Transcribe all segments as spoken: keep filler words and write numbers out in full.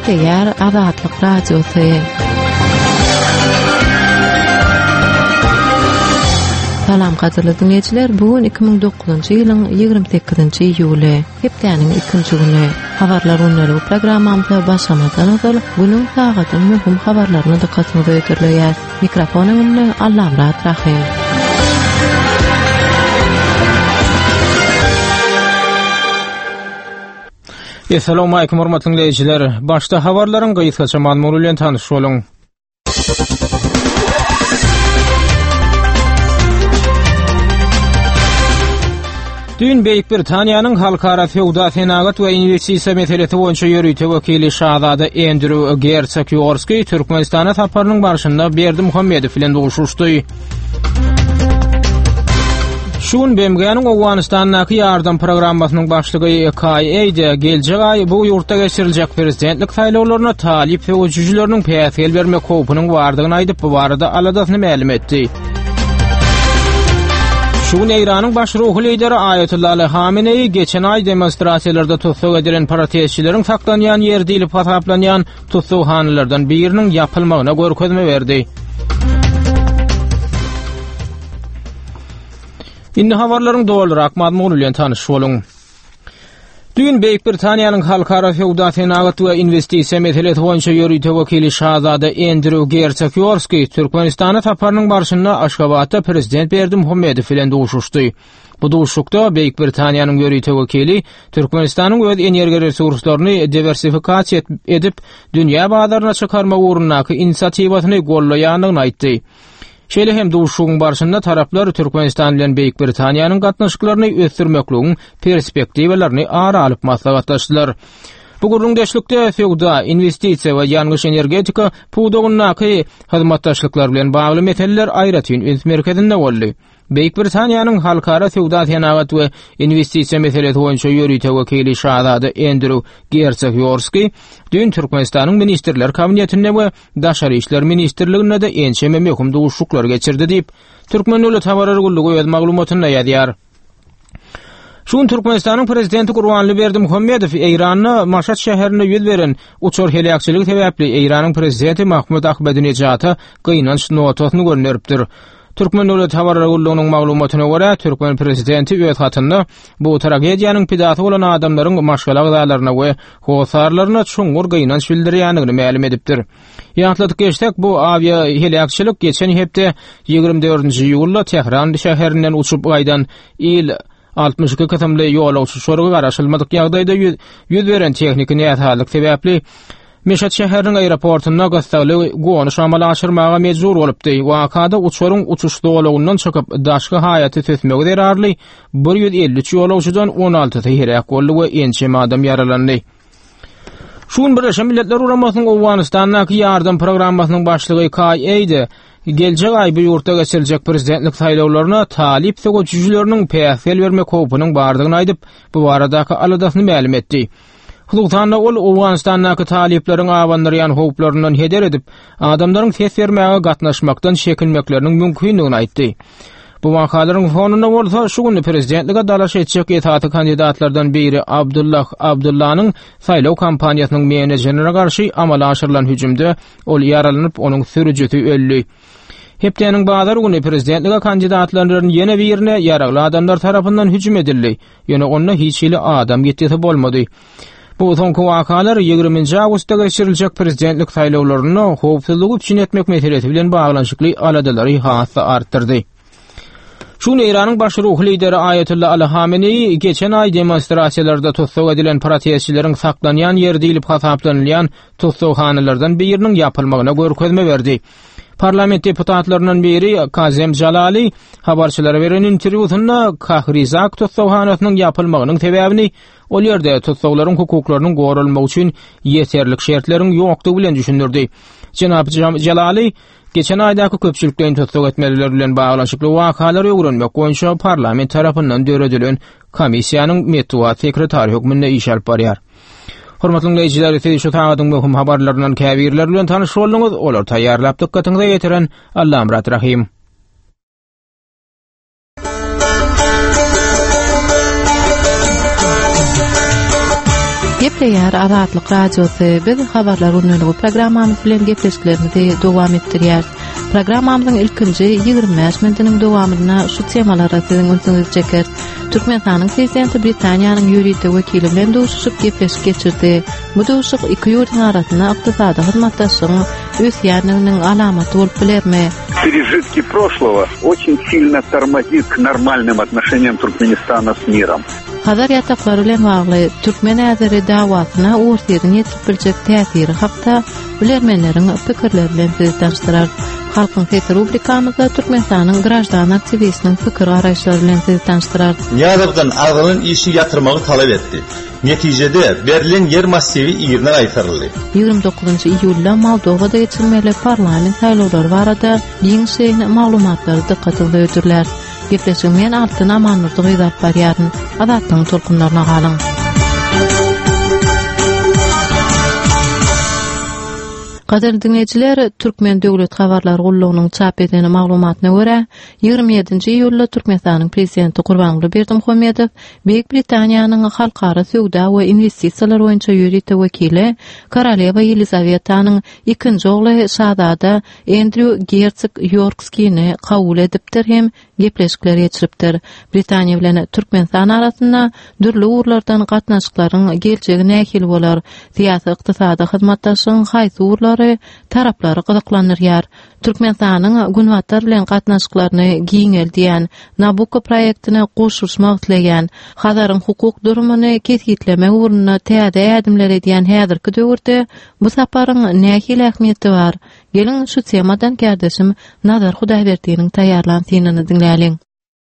Teýär Azatlyk Radiosy. Salam gaderly dinleýijiler, bugun iki ming dokuzunçy ýylyň ýygrimi sekizinçi iýuly, hepdeniň ikinji güni. Habarlar öňleri programmamyza başlamadan öňe günüň sagatyň möhüm habarlaryny dikkatinize ýetirýär. Mikrofonymy Allamrat Rahim. Assalamu alaykum hormatly dinleýijiler. Başda habarlaryň gyýysaça mazmunu bilen tanyş boluň. Dün Beýik Britaniýanyň halkara feodal senagat we investisiýa meselesi boýunça ýörüýte wekili Şahzada Andrew Gerçek-Ýorski Türkmenistana saparynyň barşynda Berdimuhammedow bilen duşuşdy. Şun Bemganyň Awganistanyň ýardam programmasynyň başlygy K A geljek aý bu ýurtda geçiriljek prezidentlik saýlawlaryna talip we ujujlarnyň päsel bermek howpunyň bardygyny aýdyp bu barada aladasyny ma'lum etdi. Şun Eýranyň baş ruhy lideri Ayatullah Ali Hamenei geçen aý demonstrasiýalarda tutsak edilen protestçilerin saklanýan ýerde dilip hasaplanýan tutsakhanlardan biriniň ýapylmagyna görkezme berdi. Indi habarlaryň dolarak mazmunu bilen tanyş boluň. Dün Beýik Britaniýanyň halkara feodal senagat we investisiýa meselesi boýunça ýörüýte wekili Şahzada Andrew Gerçek-Ýorski Türkmenistana saparynyň barşynda Aşgabatda prezident Berdimuhammedow bilen duşuşdy. Bu duşukda Beýik Britaniýanyň ýörüýte wekili Türkmenistanyň öz energiýa resurslaryny diversifikasiýa edip dünýä bazaryna çykarma uğrundaky inisiatiwasyny gollaýanyny aýtdy. Şeýle hem duşugyň barşynda taraplar Türkmenistan bilen Beýik Britaniýanyň gatnaşyklaryny ösdürmekligiň perspektiwalaryny ara alyp maslahatlaşdylar. Bu gurulňdaşlykda feodal investisiýa we ýangyş energetika puwdagyny hyzmatdaşlyklar bilen bagly meseleler aýratyn üns merkezinde boldy. Beýik Britaniýanyň halkara feodal senagat we investisiýa meselesi boýunça ýörüýte wekili Şahzada Andrew Gerçek-Ýorski dün Türkmenistanyň ministrler kabinetinde we daşary işler ministrliginde de ençeme möhüm duşuklar geçirdi diýip Türkmen Döwlet Habarlar Gullugy öz maglumatyny ýazýar. Şun Türkmenistanyň prezidenti Gurbanly Berdimuhammedow Eýranyň Maşhad şäherine ýüz beren uçur helakçylyk sebäpli Eýranyň prezidenti Mahmud Ahmadinejada gynanç notasyny gönderipdir. Türkmen Döwlet Habarlar Gullugynyň maglumatyna görä, Türkmen prezidenti öz hatynda bu tragediýanyň pidasy bolan adamlaryň maşgala gydalaryna we howsarlaryna çuňgur gynanç bildirýändigini ma'lum edipdir. Ýatladyk geçsek, bu avia helakçylyk geçen hepde ýygrimi dördünçi iýulda Tehran şäherinden uçup gaýdan il altmış iki katamly ýolagçy sorgu garaşylmadyk ýagdaýda ýüz beren tehnikini ýatylyk sebäpli Meşet şäheriniň aeroportuna gastagly gonyş amala aşyrmaga mejbur bolupdy. Wakada uçuryň uçuş dowlugyndan çykyp daşky haýaty tösmegi derarly bir ýüz elli üç ýolagçydan on alty täherek boldy we ençeme adam yaralandy. Şun Birleşen Milletler Uramasynyň Awganistanyň ýardam programmasynyň başlygy K A geljek aý bu ýurtda geçiriljek prezidentlik saýlawlaryna talip we ujujlarnyň päsel bermek howpunyň bardygyny aýdyp bu baradaky aladasyny ma'lum etdi. Hukukda ol Awganistanyň talipleriň awanlaryan howplaryndan heder edip, adamlaryň ses bermäge gatnaşmakdan çekinmekleriniň mümkinligini aýtdy. Bu wakalaryň fonunda bolsa şu günü prezidentlige dalaş etjek etaty kandidatlardan biri Abdullah Abdullah'nyň saýlaw kampaniýasynyň menejerine garşy amala aşyrylan hüjümde ol yaralanyp onuň sürüjeti öldü. Hepdeniň bazar günü prezidentlige kandidatlarynyň ýene birine ýaragly adamlar tarapyndan hüjüm edildi. Ýöne onda hiç ýyly adam ýetdi bolmady. Bu soňky wakalar ýygrimiňji awgustda geçiriljek prezidentlik saýlawlaryny howpsuzlygy üçin etmek meselesi bilen baglanşykly aladalary hassa artdyrdy. Şun Eýranyň baş ruhy lideri Ayatullah Ali Hamenei geçen aý demonstrasiýalarda tutsak edilen protestçilerin saklanýan ýerde dilip hasaplanýan tutsakhanlardan biriniň ýapylmagyna görkezme berdi. Parlament deputatlarynyň biri Kazem Jalali habarçylara beren interwýusynda Kahrizak tutsakhanasynyň ýapylmagynyň sebäbini ol ýerde tutsaklaryň hukuklarynyň gorulmagy üçin ýeterlik şertleriň ýokdugy bilen düşündirdi. Jenap Jalali geçen aýdaky köpçülikden tutsak etmeler bilen baglanşykly wakalary öwrenmek boýunça parlament tarapyndan döredilen komissiýanyň metbuat sekretary hökmünde iş alyp barýar. Hormatly dinleýijiler, siz şu taýdaň möhüm habarlaryndan käbirler bilen tanyş boldyňyz. Olar taýýarlap dikkatyňize ýetiren Allamrat Rahim. Teýär Azatlyk radiosy biz habarlar önündäki programmamyz bilen gepleşiklerimizi dowam etdirýär. Programmamyzyň ilkinji ýygrimi beş minutiniň dowamyna şu temalara siziň öňüňizi çeker. Türkmenistanyň prezidenti Britaniýanyň ýöriýetde wekili bilen duşuşyp gepleşik geçirdi. Bu duşuşyk iki ýurtun arasyna ykdysady hyzmatdaşlygyň ösýänliginiň alamaty bolup bilermi? Пережитки прошлого очень сильно тормозит к нормальным отношениям Туркменистана с миром. Hazar ýataklary bilen bagly türkmen äzeri dawatyna ortaýa ýetip biljek täsiri hakda bilermenleriň pikirleri bilen sizi tanıştyrar. Halkyň sesi rubrikamyzda Türkmenistanyň grajdan aktivistiniň pikir garaýşlary bilen sizi tanıştyrar. Ýazgyn agynyň işi ýatyrmagy talap etdi. Netijede Berlin yer massivi ýerine aýtyryldy. ýygrimi dokuzynjy iýulda Moldowada geçirilmeli parlament saýlawlary barada ýeňi şeýle maglumatlary dikkatinizi öýdürler. Gepleşigmen altyn amanlyk ýyzap barýaryn. Adatlyň tolkunlaryna galyň. Gaderli dinleyijiler, Türkmen Döwlet Habarlar Gullugynyň çap edeni maglumatyna görä, ýygrimi ýedinji iýulda Türkmenistanyň prezidenti Gurbanguly Berdimuhammedow Beýik Britaniýanyň halkara söwda we investisiýalar boýunça ýöriýetde wekili Karalewa Ýelizawetanyň ikinji ogly şahzada Andrew Gersik-Yorkskiýni kabul edipdir hem gepleşikler geçiripdir. Britaniýa bilen Türkmenistan arasynda dürli urlardan gatnaşyklaryň geljegi nähil bolar, siýasy ykdysady hyzmatdaşlygyň haýsy urlary taraplary gyzyklanýar. Türkmenistanyň günwatlar bilen gatnaşyklaryny giňel diýen Nabucco proýektine goşuşmak dileýän, Hazaryň hukuk durumuny kesgitlemek ugruna täze ädimler edýän häzirki döwürde bu saparyň nähil ähmiýeti bar? Gelin şu temadan kardeşim Nazar Hudaýberdiýiniň taýýarlan synanyny dinläýin.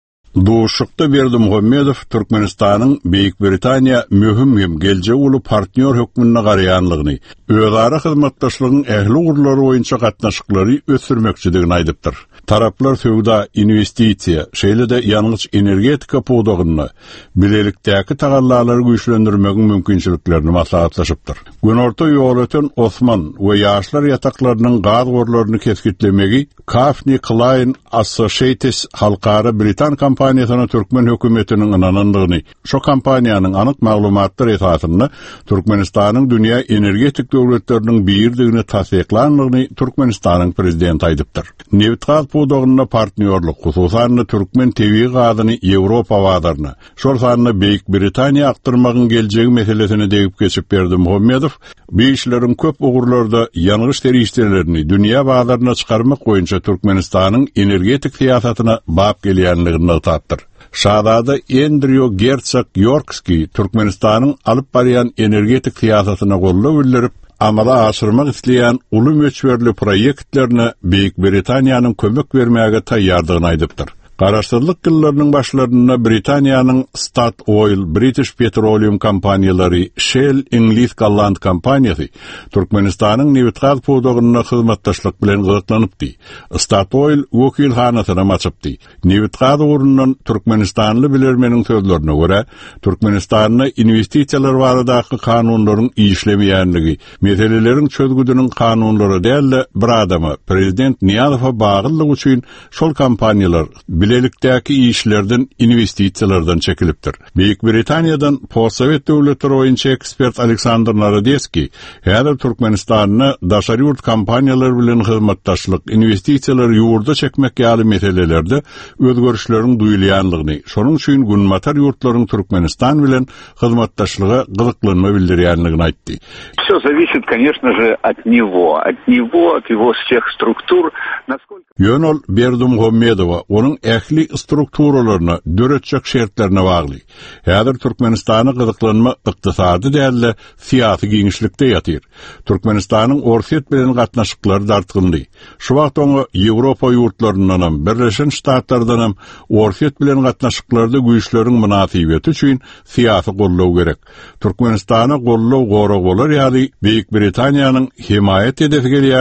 Duşukda Berdimuhammedow Türkmenistanyň Beýik Britaniýa möhüm hem gelje uly partner hökmüne garaýanlygyny, özara hyzmatdaşlygyň ähli urlary boýunça gatnaşyklary ösürmekçiligini aýdypdyr. Taraplar söwda investisiýa, şeýle-de ýalňyz energetika pogdagyny, bilelikdäki tagallalary güýçlendirmegiň mümkinçiliklerini maslahatlaşypdyr. Günorta ýol öten Osman we ýaşlar ýataklarynyň gaz gorlaryny keskitlemegi Kafni Klein Associates halkara Britan kompaniýasyna Türkmen hökümetiniň ynanandygyny, şo kompaniýanyň anyk maglumatlary esasyny Türkmenistanyň dünýä energetik döwletleriniň birdigini tasdiklandygyny Türkmenistanyň prezidenti aýdypdyr. Neftgaz pogdagyna partnerlik, hususan Türkmen tebii gazyny Ýewropa wadaryny, şol sanyny Beýik Britaniýa aktyrmagyň geljegi meselesini degip geçip berdi Muhammedow. Bu işleriň köp ugurlarda ýalňyş terişlerini dünýä wadaryna çykarmak boýunça Türkmenistanyň energetik siýasatyna bap gelýänligini tapdyr. Şahzada Andrew Gersik-Yorkskiy Türkmenistanyň alyp barýan energetik siýasatyna gollap bildirip, amala aşyrmak isleýän uly möçberli proýektlerine Beýik Britaniýanyň kömek bermäge taýýardygyny aýdypdyr. Garaşdyrlyk ýyllarynyň başlaryna Britaniýanyň Statoil, British Petroleum kompaniýalary, Shell, Ingliz Gallant kompaniýasy Türkmenistanyň neftgaz pogdagyna hyzmatdaşlyk bilen gyzyklanıpdy. Statoil wekilhanasyna maçypdy. Neftgaz urundan Türkmenistanly bilermeniň sözlerine görä, Türkmenistanyň investisiýalar baradaky kanunlaryň işlemeýänligi, meseleleriň çözgüdüniň kanunlary däl, bir adamy prezident Niýazowa baglylyk üçin şol kompaniýalar bilelikdäki işlerden investisiýalardan çekilipdir. Beýik Britaniýadan postsovet döwletleri boýunça ekspert Aleksandr Narodeski, häzir Türkmenistanyny daşary ýurt kompaniýalary bilen hyzmatdaşlyk, investisiýalar ýurda çekmek ýaly meselelerde özgörüşleriň duýulýanlygyny, şonuň üçin günmatar ýurtlaryň Türkmenistan bilen hyzmatdaşlyga gyzyklanma bildirýänligini aýtdy. Всё зависит, конечно же, от него, от него, от его всех структур, насколько Ýönol Berdimuhammedowa onuň ähli strukturalarına, döretjek şertlerine bagly. Häzir Türkmenistany gyzyklanma ykdysady däl, siýasy giňişlikde ýatyr. Türkmenistanyň orsiýet bilen gatnaşyklary dartgyndy. Şu wagt oňa Ýewropa ýurtlaryndan, Birleşen Ştatlardan orsiýet bilen gatnaşyklarda güýçleriň münasibeti üçin siýasy gollaw gerek. Türkmenistana gollaw gorag bolar ýaly Beýik Britaniýanyň himayet edip gelýär diýip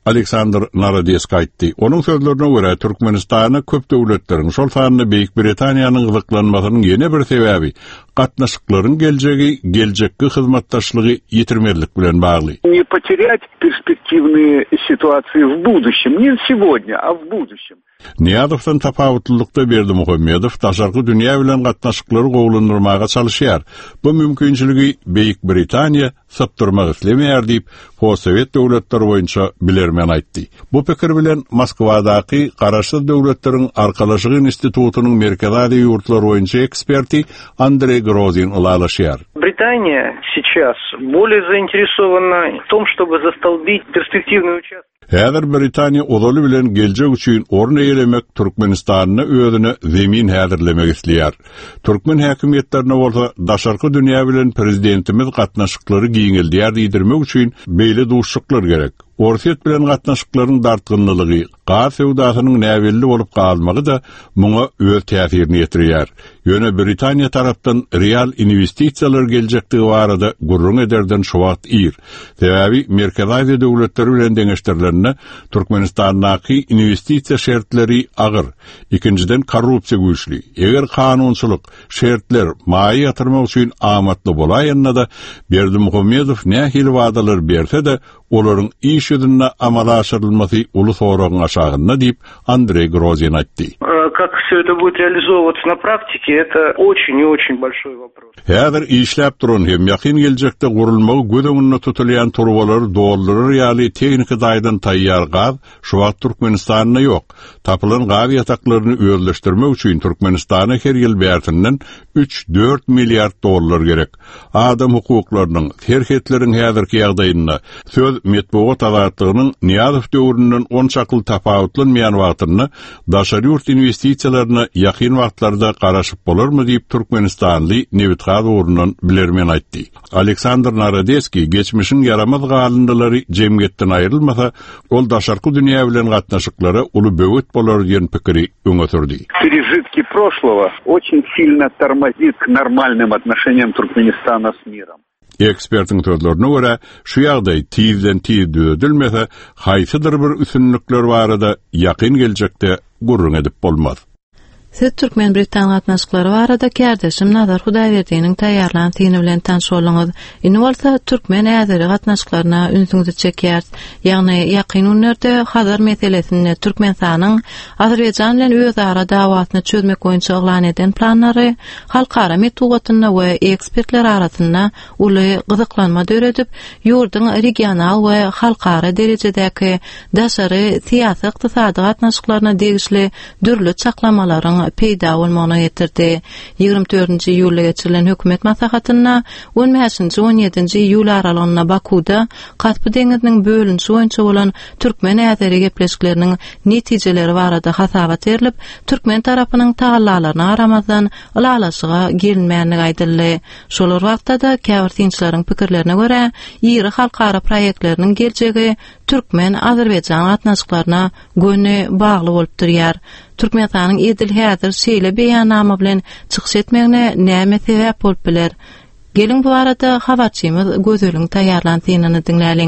Aleksandr Narodesk aýtdy. Onun sözlerine göre Türkmenistana köp döwletlerin, şol sanly Beýik Britaniýanyň gyzyklanmasynyň ýene bir sebäbi gatnaşyklaryň geljegi, geljekki hyzmatdaşlygy ýetirmerlik bilen bagly. Не потерять перспективные ситуации в будущем, не сегодня, а в будущем. Niyadovdan tapawutlykda Berdi Muhammedov daşarky dünýä bilen gatnaşyklary gowlandyrmaga çalışýar. Bu mümkinçiligi Beýik Britaniýa saptyrmak islemeýär diýip Sowet döwletleri boýunça bilermen aýtdy. Bu pikir bilen Moskwadaky Garaşly döwletleriň arkalaşygy institutunyň merkezli ýurtlar boýunça eksperti Андрей Грозин ulalaşýar. Британия сейчас более заинтересована в том, чтобы застолбить перспективный участок. Häzir Britaniýa odaly bilen geljek üçin orny eýlemek Türkmenistanyny özüne zemin häzirlemek isleýär. Türkmen häkimetlerine bolsa daşarky dünýä bilen prezidentimiz gatnaşyklary giňildýär diýdirmek üçin beýle duşşyklar gerek. Orsiýet bilen gatnaşyklaryň dartgynlylygy, gaz sewdasynyň näwelli bolup galmagy da muňa öz täsirini ýetirýär. Ýöne Britaniýa tarapdan real investisiýalar geljektigi barada gurrun ederden şu wagt ýer. Sebäbi merkezli döwletler bilen deňeşdirlerine Türkmenistanyň investisiýa şertleri agyr. Ikinciden korrupsiýa güýçli. Eger kanunçylyk şertler maýy ýatyrmak üçin amatly bolaýanda da Berdi Muhammedow nähili wadalar berse de olaryň iş ýüzüne amala aşyrylmasy ulus soragyň aşagynda diýip Андрей Грозин aýtdy. Как все это будет реализовываться на практике, это очень и очень большой вопрос. Häzir işläp duran hem ýakyn geljekde gurulmagy gödöňünde tutulýan turbalary doldurar ýaly teknik daýdan taýýar gaz şu wagt Türkmenistanyna ýok. Tapylan gaz ýataklaryny özleşdirmek üçin Türkmenistana her ýyl bärtinden üç dört milliard dollar gerek. Adam hukuklarynyň, terhetleriň häzirki ýagdaýynda söz metbuat azatlygynyň Niýazow döwründen on çakly tapawutlanmaýan wagtyny daşary ýurt investisiýalaryna ýakyn wagtlarda garaşyp bolarmy diýip Türkmenistanly Nebitgaz orundan bilermen aýtdy. Aleksandr Narodeski geçmişin yaramaz galındalary jemgyýetden aýrylmasa, ol daşarky dünýä bilen gatnaşyklary uly böwet bolar diýen pikiri öňe sürdi. Пережитки прошлого очень сильно тормозит к нормальным отношениям Туркменистана с миром. Ekspertin sözlerine göre şu ýagdaý tizden tiz düzedilmese, haýsydyr bir üstünlikler barada ýakyn geljekde gurrun edip bolmaz. Siz Türkmen Britan gatnaşyklary barada kärdeşim Nazar Hudaýberdiýiniň taýýarlanan tyny bilen tanış boluňuz. Indi bolsa Türkmen äzeri gatnaşyklaryna ünsüňizi çekýär. Ýagny ýakyn günlerde hazır meselesini Türkmenistanyň Azerbaýjan bilen özara dawatyny çözmek boýunça eglan eden planlary halkara metodatyna we ekspertler arasynda uly gyzyklanma döredip, ýurdun regional we halkara derejedäki daşary syýasy ykdysady gatnaşyklaryna degişli dürli çaklamalaryň peýda bolmagyna ýetirdi. ýygrimi dördünji iýulda geçirilen hökümet maslahatyna on beşinji on ýedinji iýul aralygyna Bakuda Kaspy deňiziniň bölünşi boýunça bolan Türkmen äzeri gepleşikleriniň netijeleri barada hasabat berilip, Türkmen tarapynyň tagallalaryna garamazdan ulalaşyga gelinmänligi aýdyldy. Şolar wagtda da käwirtinçileriň pikirlerine görä, ýyry halkara proýektleriniň geljegi Türkmen Azerbaýjan gatnaşyklaryna göni bagly bolup durýar. Türkmenistanyň edil häzir şeýle beýannama bilen çykyş etmegine näme sebäp bolup biler? Gelin bu arada habarçymyz Gözeliň taýýarlan tynyny dinläliň.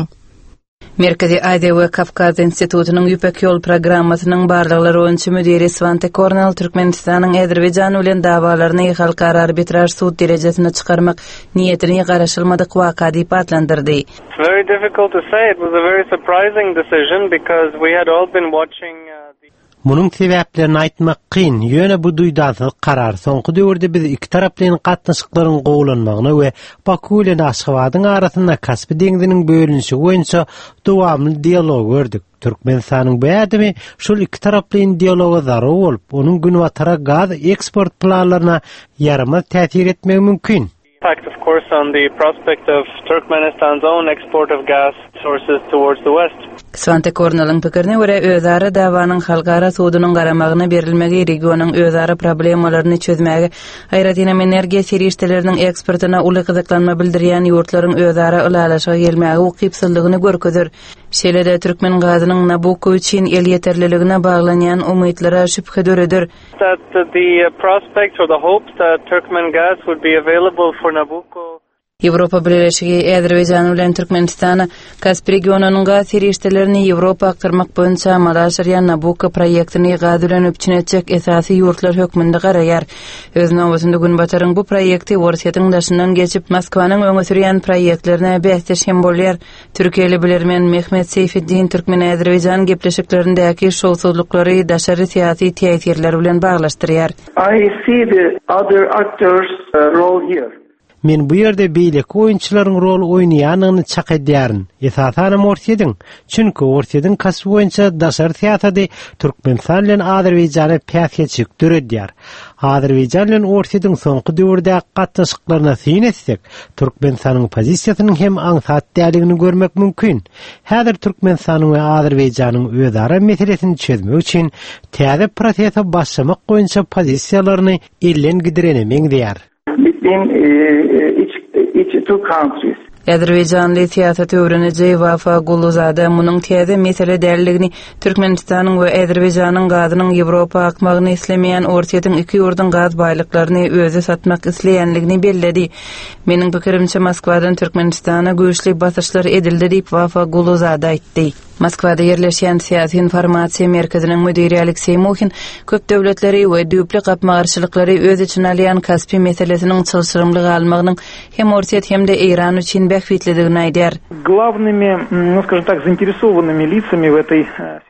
Merkezi Aýda we Kafkaz institutunyň Ýüpek ýol programmasynyň barlyklary öňçü müdiri Svante Kornel Türkmenistanyň Azerbaýjan bilen dawalaryny halkara arbitraj sud derejesine çykarmak niýetini garaşylmadyk waka diýip adlandyrdy. It's very difficult to say. It was a very surprising decision because we had all been watching uh, the Munun sebäplerini aýtmak kyn. Ýöne bu duýdasyl karar soňky döwürde biz iki taraplyň gatnaşyklaryň gowlanmagyna we Baku bilen Aşgabatyň arasynda Kaspy deňiziniň bölünşi boýunça dowamly dialog gördük. Türkmenistanyň bu ädimi şol iki taraplyň dialoga zarur bolup, onuň günwatara gaz eksport planlaryna yaramaz täsir etmegi mümkin. impact, of course, on the prospect of Turkmenistan's own export of gas sources towards the west. Svante Kornel'in pikirine göre özara dawanyň halkara sudunyň garamagyna berilmegi regionyň özara problemalaryny çözmäge, aýratynam energiýa serişdeleriniň eksportyna uly gyzyklanma bildirýän ýurtlaryň özara ulalaşyga gelmäge ukypsyllygyny görkezür. Şeýle-de Türkmen gazynyň Nabucco üçin el ýeterliligine baglanýan umytlara şüphe döredir. That the prospects or the hopes that Turkmen gas would be available for Nabucco Ýewropa Birleşigi Äzerbaýjan bilen Türkmenistana Kaspy regionunyň gaz serişdelerini Ýewropa aktarmak boýunça Malaşaryan Nabucco proýektini gaz bilen öpçünetjek esasy ýurtlar hökmünde garaýar. Öz nowatynda Günbataryň bu proýekti Orsiýatyň daşyndan geçip Moskwanyň öňe sürýän proýektlerine bäsdir hem bolýar. Türkiýeli bilermen Mehmet Seyfiddin Türkmen Äzerbaýjan gepleşiklerindäki şowsuzlyklary daşary syýasy täsirler bilen baglaşdyrýar. I see the other actors' uh, role here. Men bu ýerde beýleki oýunçylaryň rol oýnaýanyny çak edýäryn. Esasany Orsiýadyň. Çünki Orsiýadyň kasby boýunça daşary syýasady Türkmenistan bilen Azerbaýjany päsgeçik döredýär. Azerbaýjan bilen Orsiýadyň soňky döwürde gatnaşyklaryna syn etsek, Türkmenistanyň pozisiýasynyň hem aňsat däligini görmek mümkin. Häzir Türkmenistanyň we Azerbaýjanyň özara meselesini çözmek üçin täze prosese başlamak boýunça pozisiýalaryny ellen gidirenemeň diýär. Between uh, each, each two countries. Azerbaýjanly siýasat öwreniji Wafa Guluzada munyň täze mesele däligini Türkmenistanyň we Azerbaýjanyň gazynyň Ýewropa akmagyny islemeýän Orsiýatyň iki ýurdun gaz baýlyklaryny özü satmak isleýänligini belledi. Meniň pikirimçe Moskwadan Türkmenistana güýçli basyşlar edildi diýip Wafa Guluzada aýtdy. Moskwada yerleşen Siyasi Informasiya Merkeziniň müdiri Aleksey Muhin köp döwletleri we düýpli gapmagarçylykları öz içine alýan Kaspy meselesiniň çylşyrymlygy almagynyň hem Orsiýat hem de Iran üçin bähfitligini aýdýar. Главными, ну скажем так, заинтересованными лицами в этой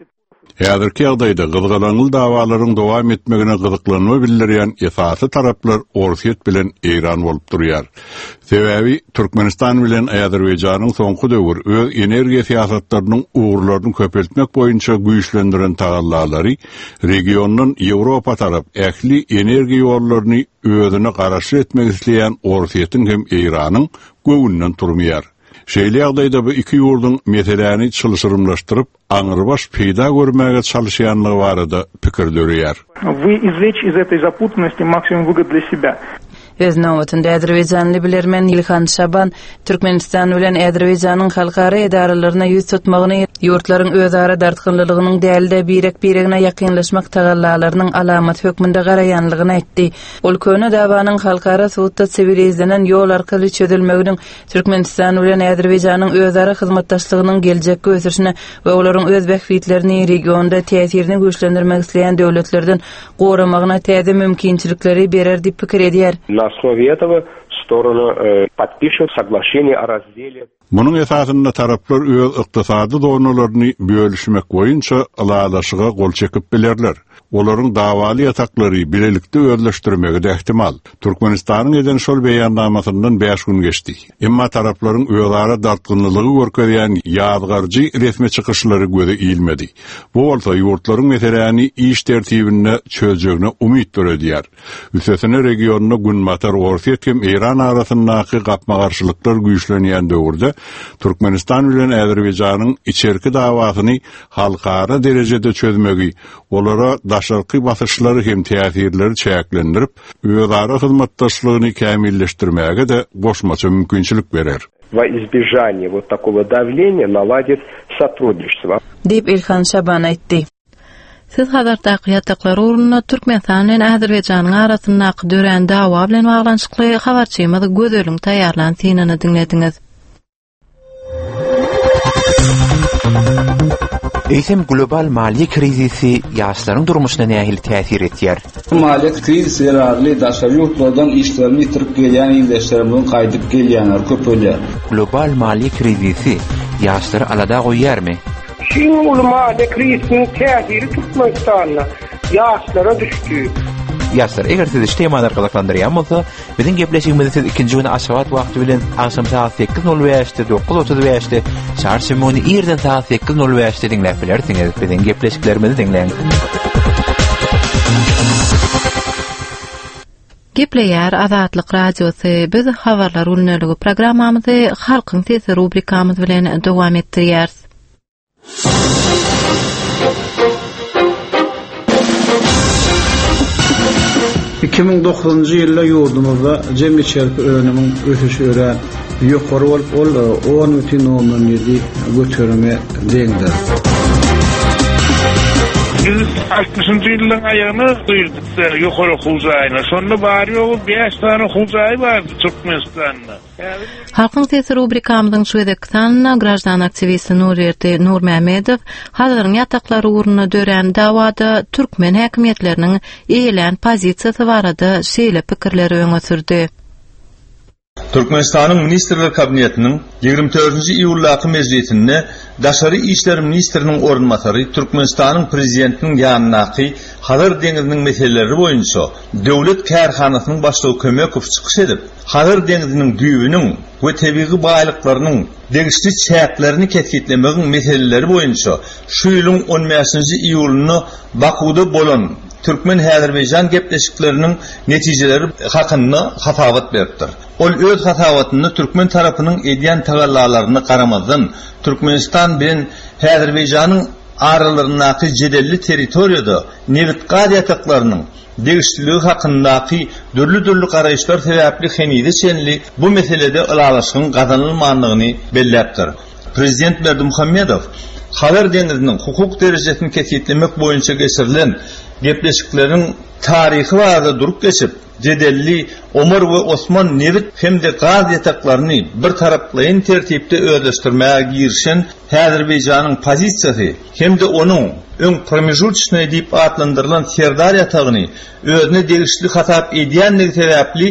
Häzirki ýagdaýda gyzgalaňyl dawalaryň dowam etmegine gyzyklanma bildirýän esasy taraplar Orsiýet bilen Iran bolup durýar. Sebäbi Türkmenistan bilen Azerbaýjanyň soňky döwür öz energiýa siýasatlarynyň uğurlaryny köpeltmek boýunça güýçlendiren tagallalary regionyň Ýewropa tarap ähli energiýa ýollaryny özüne garaşy etmek isleýän Orsiýetin hem Iranyň göwünden turmaýar. Şeýle ýagdaýda bu iki ýurdun meseleni çylşyrymlaşdyryp, aňyrbaş peýda görmäge çalyşýanlygy barada pikir dörýär. Вы извлечь из этой запутанности максимум выгод для себя. Öz nowatynda Azerbaýjanly bilermen İlhan Şaban Türkmenistan bilen Azerbaýjanyň halkara edaralaryna ýüz tutmagyny, ýurtlaryň özara dartgynlygynyň dälde birek-biregine ýakynlaşmak tagallalarynyň alamat hökmünde garaýanlygyny aýtdy. Ol köne dawanyň halkara suwtda sivilizlenen ýol arkaly çözülmeginiň Türkmenistan bilen Azerbaýjanyň özara hyzmatdaşlygynyň geljekge ösüşine we olaryň öz bähfitlerini regionda täsirini güýçlendirmek isleýän döwletlerden goramagyna täze mümkinçilikleri berer diýip pikir edýär. На основе этого стороны э, подпишут соглашение о разделе. Munyň esasynda taraplar öz ykdysady donalaryny bölüşmek boýunça alalaşyga gol çekip bilerler. Olaryň dawaly ýataklary bilelikde özleşdirmegi de ihtimal. Türkmenistanyň eden şol beýannamasyndan beş gün geçdi. Emma taraplaryň özara dartgynlylygy görkezýän ýazgarjy resmi çykyşlary göze iýilmedi. Bu bolsa ýurtlaryň meseleni iş tertibine çözjegine umyt döredýär. Üstesine regionyna Günbatar Orsiýet hem Iran arasyndaky gapmagarçylyklar güýçlenýän döwürde Türkmenistan bilen Azerbaýjanyň içerki dawasyny halkara derejede çözmegi, olara daşarky basyşlary hem täsirleri çäklendirip, özara hyzmatdaşlygyny kämilleşdirmäge de goşmaça mümkinçilik berer. Во избежание вот такого давления наладит сотрудничество. Дип İlhan Şaban aýtdy. Siz hazırdaky ýataklar urunna Türkmenistan bilen Azerbaýjanyň arasyndaky dören dawa bilen baglanşykly habarçymyzy gözölüň taýýarlan synany dinlediňiz. Eýsem global maliýe krizisi ýaşlaryň durmuşyna nähili täsir etýär. Maliýet krizisi ýaraly daşary ýurtlardan işlerini ýitirip gelýän ýyldaşlaryň gaýdyp gelýänler köpölýär. Global maliýe krizisi ýaşlary alada goýýarmy? Şu maliýe krizisiniň täsiri Türkmenistana ýaşlara düşdi. Ýaşlar, eger siz işleýän gyzyklandyrýan bolsa, biziň gepleşigimizi siz ikinji güni aşgabat wagty bilen akşam saat sekiz nol beşde dokuz otuz beşde çarşamby ýerden saat sekiz nol beşde dinläp bilersiňiz. Biziň gepleşiklerimizi dinleň. Gepleýär Azatlyk radiosy. Biz habarlar ulneligi programmamyzy Halkyň sesi rubrikamyz bilen dowam etdirýäris. iki ming dokuzunji ýylda ýurdumyzda jemgyýet çerpi önümiň ösüşi ören ýokary bolup ol on nokta yedi götürme deňdir. Biz altmışıncı yılın ayağını duyurduk seni yukarı huzayına. Sonra bari o beş tane huzay vardı Türkmenistan'da. Halkın Sesi rubrikamyzyň şu edekdanna grajdan aktivisti Nurerdi Nurmamedov hazırlyň ýataklary uğruna dören dawada türkmen häkimetleriniň eýlen pozisiýasy barada şeýle pikirleri öňe sürdi. Türkmenistan'ın Ministrler Kabinetinin ýygrimi dördünji iýullaky mezgitinde Daşary işler ministriniň orunmasary Türkmenistan'ın prezidentiniň ýanynaky Hazar deňiziniň meseleleri boýunça döwlet kärhanasynyň başlygy Kömekov çykyş edip, Hazar deňiziniň düýbüniň we tebii baýlyklarynyň degişli çäklerini ketkitlemegiň meseleleri boýunça şu ýylyň on beşinji iýuluny Bakuda bolan Türkmen Azerbaycan gepleşiklerinin neticeleri hakkında hatavat beripdir. Ol öz hatavatını Türkmen tarafının edýän tagallalarına garamazdan Türkmenistan bilen Azerbaycanın aralarındaky jedelli territoriýada nevit gaýataklarının degişligi hakyndaky dürli-dürli garaýşlar sebäpli henide şenli bu meselede ılalaşygyň gazanylmanlygyny belläpdir. Prezident Berdimuhammedov Hazar deňiziniň hukuk derejesini ketkitlemek boýunça geçirilen gepleşiklerin tarihi barada durup geçip, jedelli Omar we Osman nevit hemde gaz ýataklaryny bir taraplaýyn tertipde öýleşdirmäge girişen Azerbaýjanyň pozisiýasy hemde onuň öň pромежуточный diýip atlandyrylan Serdar ýatagyny özüne degişli hatap edýänligi sebäpli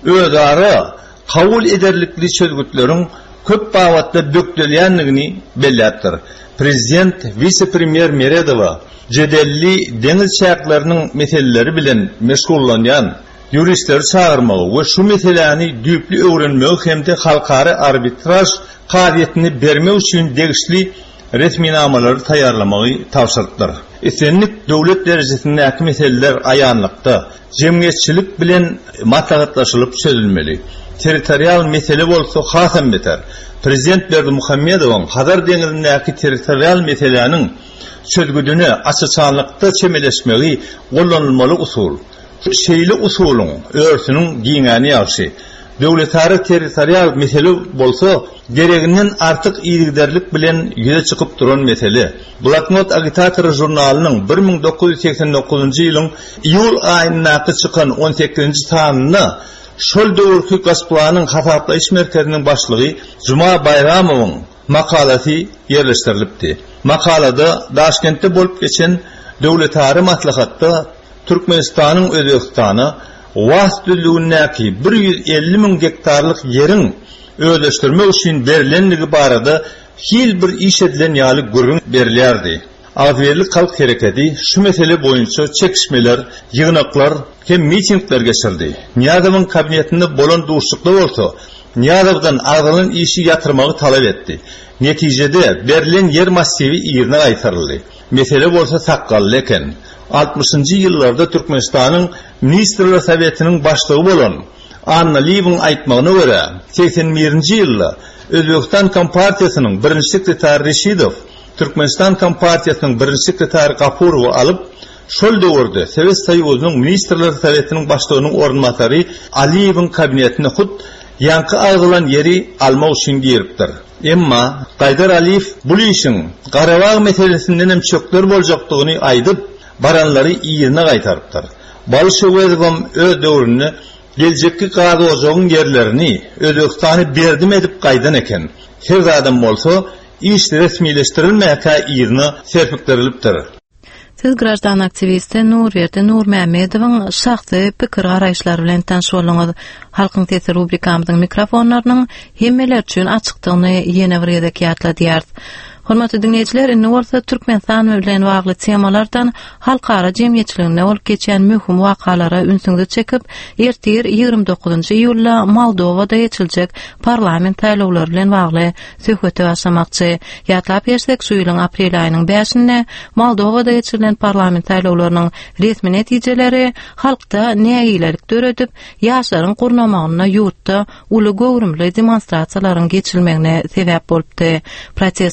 özara kabul ederlikli sözgütleriň köp bawatda dökdülýänligini belläpdir. Prezident vice-premier Meredova jedelli deňiz şäkleriniň meseleleri bilen meşgullanýan juristler çağırmagy we şu meseleni düýpli öwrenmegi hemde halkara arbitraj kaýetini bermek üçin degişli resminamalar taýýarlamagy tawşyrdyr. Esenlik döwlet derejesindäki meseleler aýanlykda jemgyýetçilik bilen maslahatlaşylyp çözülmeli. Territorial mesele bolsa hasam beter. Prezident Berdimuhammedowyň Hazar deňizindäki territorial meseleniň sözgüdüni açıçanlykda çemeleşmegi gollanylmaly usul. Şeýle usuluň örsüniň giňäni ýaşy. Döwletary territorial mesele bolsa gereginden artyk iýigderlik bilen ýüze çykyp duran mesele. Bloknot agitator jurnalynyň bir ming dokuz ýüz seksen dokuzunji ýylyň iýul aýyndaky çykan on sekizinji sanyna şol döwürki Gasplanyň hasaplaýyş merkeziniň başlygy Juma Bayramowyň makalasy ýerleşdirilipdi. Makalada Daşkentde bolup geçen döwletary maslahatda Türkmenistanyň Özbekistana wagtlygynyňky bir yüz elli min gektarlyk ýeriň öýleşdirmek üçin berilenligi barada hil bir iş edilen ýaly gurrun berilýärdi. Azerli halk hareketi şu mesele boýunça çekişmeler, ýygnaklar hem mitingler geçirdi. Niýazowyň kabinetinde bolan duşluklar bolsa, Niýazowdan argylan işi ýatyrmagy talap etdi. Netijede berilen yer massivi ýerine gaýtaryldy. Mesele bolsa saqqally eken. altmışyncı ýyllarda Türkmenistanyň Ministrler Sowetiniň başlygy bolan Anna Lieving aýtmagyna görä, seksen birinji ýylda Özbekistan Kompartiýasynyň birinji sekretary Reşidow Türkmenistan Kompartiýasynyň birinji sekretary Gapurowy alyp, şol döwürde Sowet Soýuzynyň Ministrler Sowetiniň başlygynyň orunmasary Aliýewiň kabinetine hut ýanky aýgylan ýeri almak üçin giripdir. Emma Gaýdar Aliýew bu işiň Garabag meselesinden hem çökler boljakdygyny aýdyp, baranlary ýerine gaýtarypdyr. Bolşewizm öz döwrüni geljekki gaýdajogyň ýerlerini Özbekistany berdim edip gaýdan eken. Her adam bolsa iş resmileştirilmäkä ýerine serpikdirilipdir. Siz grajdan aktivisti Nurerdi Nurmamadowyň şahsy pikir garaýşlary bilen tanşy bolňyz. Halkyň Sesi rubrikamyzyň mikrofonlarynyň hemmeler üçin açykdygyny ýene bir ýerde ýatladýar. Hormatly dinleýijiler, indi bolsa Türkmenistan bilen bagly temalardan halkara jemgyýetçiligine bolup geçen möhüm wakalara ünsüňde çekip, ertir ýygrimi dokuzunji iýulda Moldowada ýeçiljek parlament saýlawlary bilen bagly söhbet başlamakçy. Ýatlap ýersek, şu ýylyň aprel aýynyň beşinde Moldowada ýeçililen parlament saýlawlarynyň resmi netijeleri halkda näýilelik döredip, ýaşlaryň gurnamagyna ýurtda uly gowrumly demonstrasiýalaryň geçirilmegine sebäp bolupdy. Protestçiler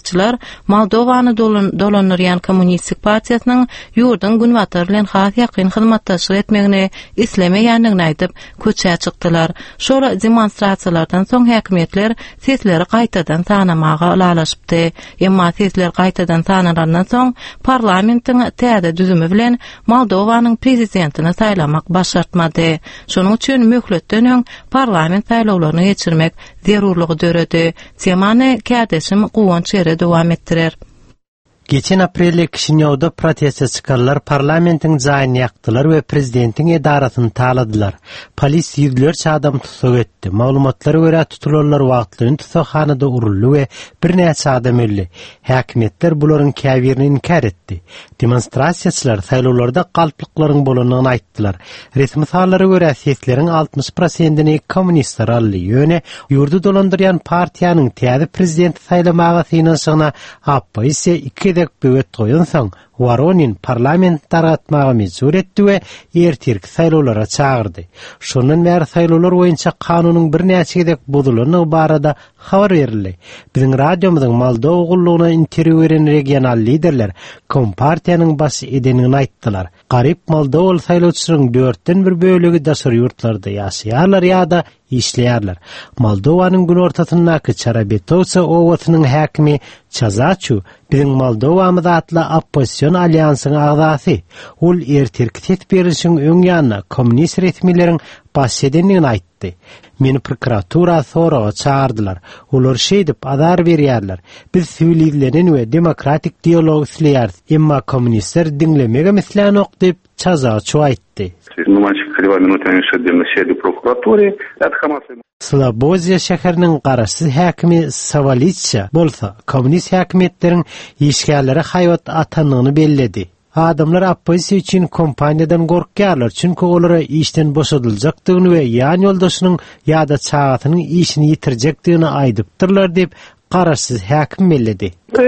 Moldowany dolanýan Kommunistik Partiýasynyň ýurdun günwatar bilen has ýakyn hyzmatdaşlyk etmegine islemeýändigini aýdyp köçä çykdylar. Şola demonstrasiýalardan soň häkimetler sesleri gaýtadan tanamaga ulalaşypdy. Emma sesler gaýtadan tanarandan soň parlamentiň täze düzümi bilen Moldowanyň prezidentini saýlamak başartmady. Şonuň üçin möhletden öň parlament saýlawlaryny geçirmek zerurlygy döredi. Temany kädeşim Guwanç ere dowam etdirer. Geçen aprelde Kişinýowda protestçi çykarlar parlamentiň jaýyny ýakdylar we prezidentiň edarasyny taladylar. Polis ýüzlerçe adam tutsak etdi. Maglumatlara görä tutulanlar wagtlyny tutakhanada uruldy we birnäçe adam öldi. Häkimetler bularyň käbirini inkar etdi. Demonstrasiýaçylar saýlawlarda galplyklaryň bolanyny aýtdylar. Resmi sanlara görä sesleriň altmış prosentini kommunistler aldy. Ýöne ýurdu dolandyrýan partiýanyň täze prezident saýlamagy synanyşyna appa ise iki böwet goýan soň Voronin parlament taratmagy mejbur etdi we ertirki saýlawlara çağırdy. Şondan bäri saýlawlar boýunça kanunyň birnäçe gedek buzulanyny barada habar berildi. Biziň radiomyzyň Moldowa gullugyna interwýu beren regional liderler Kompartiýanyň baş edenini aýtdylar. Garyp Moldowa saýlawçylaryň dörtten bir bölegi daşary ýurtlarda ýaşaýarlar ýa-da işleýärler. Moldowanyň gün ortasyndaky Çarabetowça owasynyň häkimi Çazaçu biziň Moldowamyz atly oppozisiýon alýansynyň agzasy. Ol ertirki tetbirişiň öň ýanyna kommunist resmileriň baş edenini aýtdy. Meni prokuratura soraga çağırdylar. Olar şeýdip azar berýärler. Biz sivilizlenen we demokratik dialog isleýäris. Emma kommunistler diňlemege meseleni ok diýip Çazaçu aýtdy. Slobozia şäheriniň garaşsy häkimi Savalitsa bolsa kommunist häkimetleriň işgärleri haýat atanygyny belledi. Adamlar oppozisiýa üçin kompaniýadan gorkýarlar, çünki olara işden boşadyljakdygyny we ýan ýoldaşynyň ýa-da çagatynyň işini ýitirjekdigini aýdypdyrlar diýip garaşsy häkim belledi.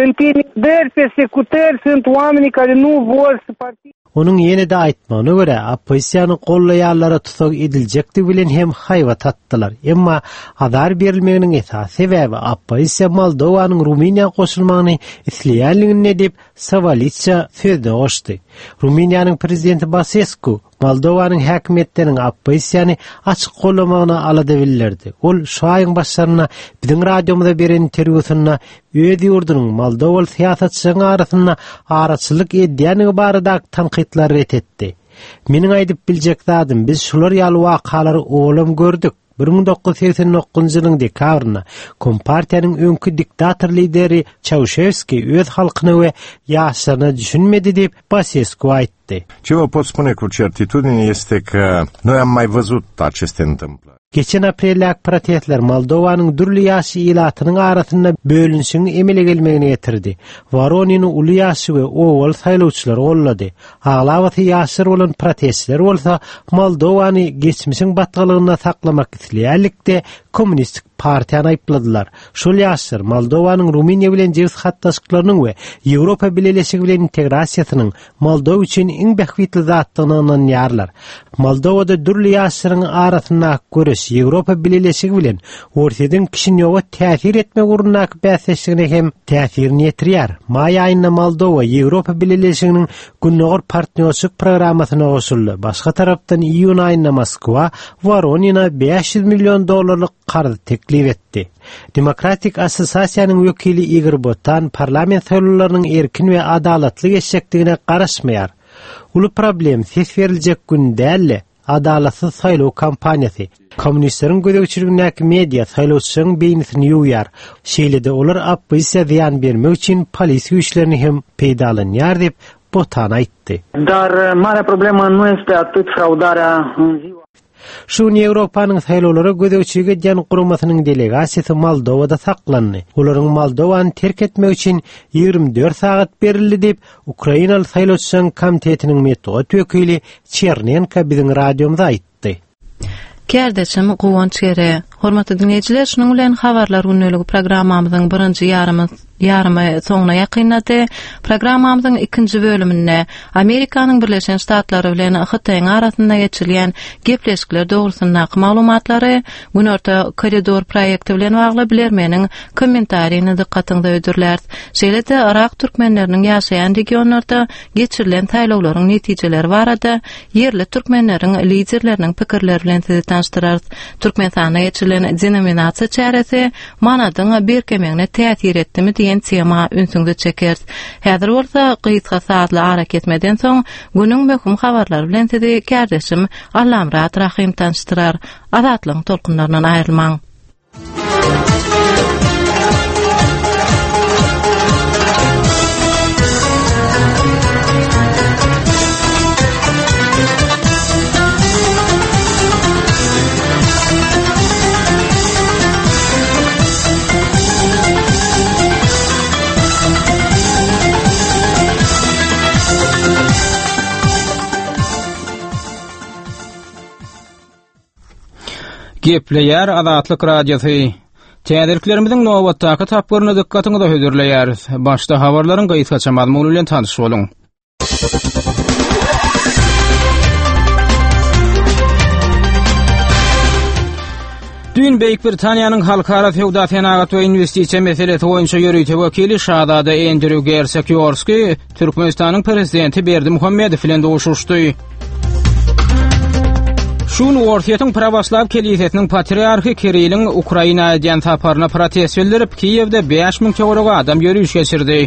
Onun yeni de aýtmagyna görä, oppozisiýany gollaýarlara tutsak ediljekdi bilen hem haýwat atdylar. Emma azar berilmeginiň esas sebäbi oppozisiýa Moldowanyň Ruminiýa goşulmagyny isleýänligini diýip Savalitsa sözde goşdy. Ruminiýanyň prezidenti Basescu Moldowanyň häkimetleriň oppozisiýany açyk gollamagyna alady bildirdi. Ol şu aýyň başlaryna biziň radiomyzda beren interwýusynda öz ýurdunyň Moldowaly syýasatçylaryň arasynda araçylyk edýäni barada tanqidler etdi. Meniň aýdyp biljek zadym biz şular ýaly wakalary oğlum gördük. bir ming dokuz yüz seksen dokuzuncu ýylyň dekabrynda Kompartiýanyň öňkü diktator lideri Çauşevski öz halkyny we ýaşlaryny düşünmedi diýip Basescu aýtdy. Чего подспune cu certitudine este că noi am mai văzut aceste întâmplări. Geçen aprellik protestler Moldowanyň dürli ýaşy ilatynyň arasynda bölünşiň emele gelmegine getirdi. Voronin uly ýaşy we owal saýlawçylar gollady. Aglawaty ýaşlar bolan protestler bolsa Moldowany geçmişiň batgalygyna saklamak isleýärlikde kommunistik partiýany aýpladylar. Şol ýaşlar Moldowanyň Ruminiýa bilen jewis hatdaşlyklarynyň we Ýewropa bileşigi bilen integrasiýasynyň Moldowa üçin iň bähwitli zatdygyny anýarlar. Moldowada dürli ýaşlaryň arasynda görüş Ýewropa bileşigi bilen ortadan Kişinýowa täsir etmek urundaky bäsleşigine hem täsirini ýetirýär. Maý aýynda Moldowa Ýewropa bileşiginiň günnäger partnerlik programasyna goşuldy. Başga tarapdan iýun aýynda Moskwa Voronina beş yüz milyon dollarlyk qarz teklif etdi. Demokratik Assosiasiýanyň wekili Igor Botan parlament saýlawlarynyň erkin we adalatly geçjekdigine garaşmaýar. Ulu problem ses beriljek gün däl, adalatsyz saýlaw kampaniýasy. Kommunistleriň gödegçiligindäki media saýlawçylaryň beýnisini ýuwýar. Şeýlede olar oppozisiýa ziýan bermek üçin polis güýçlerini hem peýdalanýar diýip Botan aýtdy. Dar mare problema nu este atyt fraudarea în ziua. Şuň Ýewropanyň saýlawlara gödegçilik edýän guramasynyň delegasiýasy Moldowada saklandy. Olaryň Moldowany terk etmek üçin ýygrimi dört sagat berildi diýip Ukrainaly saýlawçylaryň komitetiniň metod wekili Chernenko biziň radiomyza aýtdy. Kerdeçim Guwanç ere. Hormatly dinleýijiler, şunuň bilen habarlar günnälik programmamyzyň birinji ýarymyz Yarmy soňuna ýakynlady. Programmamyzyň ikinji bölüminde Amerikanyň Birleşen Ştatlary bilen Hytaýyň arasynda geçirilýän gepleşikler dogrusyna maglumatlary, Günorta koridor proýekti bilen bagly bilermeniň kommentariýyny dikkatyňda ödürler. Şeýle-de Irak türkmenleriniň ýaşaýan regionlarda geçirilen taýlawlaryň netijeleri barada yerli türkmenleriň liderleriniň pikirleri bilen sizi tanıştyrar. Türkmenistana geçirilen denominasiýa çäresi manadyň berkemeňine täsir etdimi diýen tema ünsüňde çeker. Häzir bolsa gysga saatly harak etmeden soň günüň möhüm habarlary bilen sizi kardeşim Allamrat Rahim tanıştyrar. Azatlyň tolkunlaryndan aýrylmaň. Gepleýär Azatlyk radiosy. Täderliklerimiziň nowatdaky tapgyryny dikkatyňyza hödürleýär. Başda habarlaryň gaýtgaça mazmuny bilen tanyş boluň. Dün Beýik Britaniýanyň halkara feodal tenagat we investisiýa meselesi boýunça ýörüýte wekili Şahzada Andrew Gersakyorski Türkmenistanyň prezidenti Berdimuhammedow bilen doguşuşdy. Şun Warsiýatyň Prawaslaw keliýetiniň patriarhy Kirillň Ukraina diýen taparyna protest bildirip Kiýewde beş miň töwereg adam ýörüýüş geçirdi.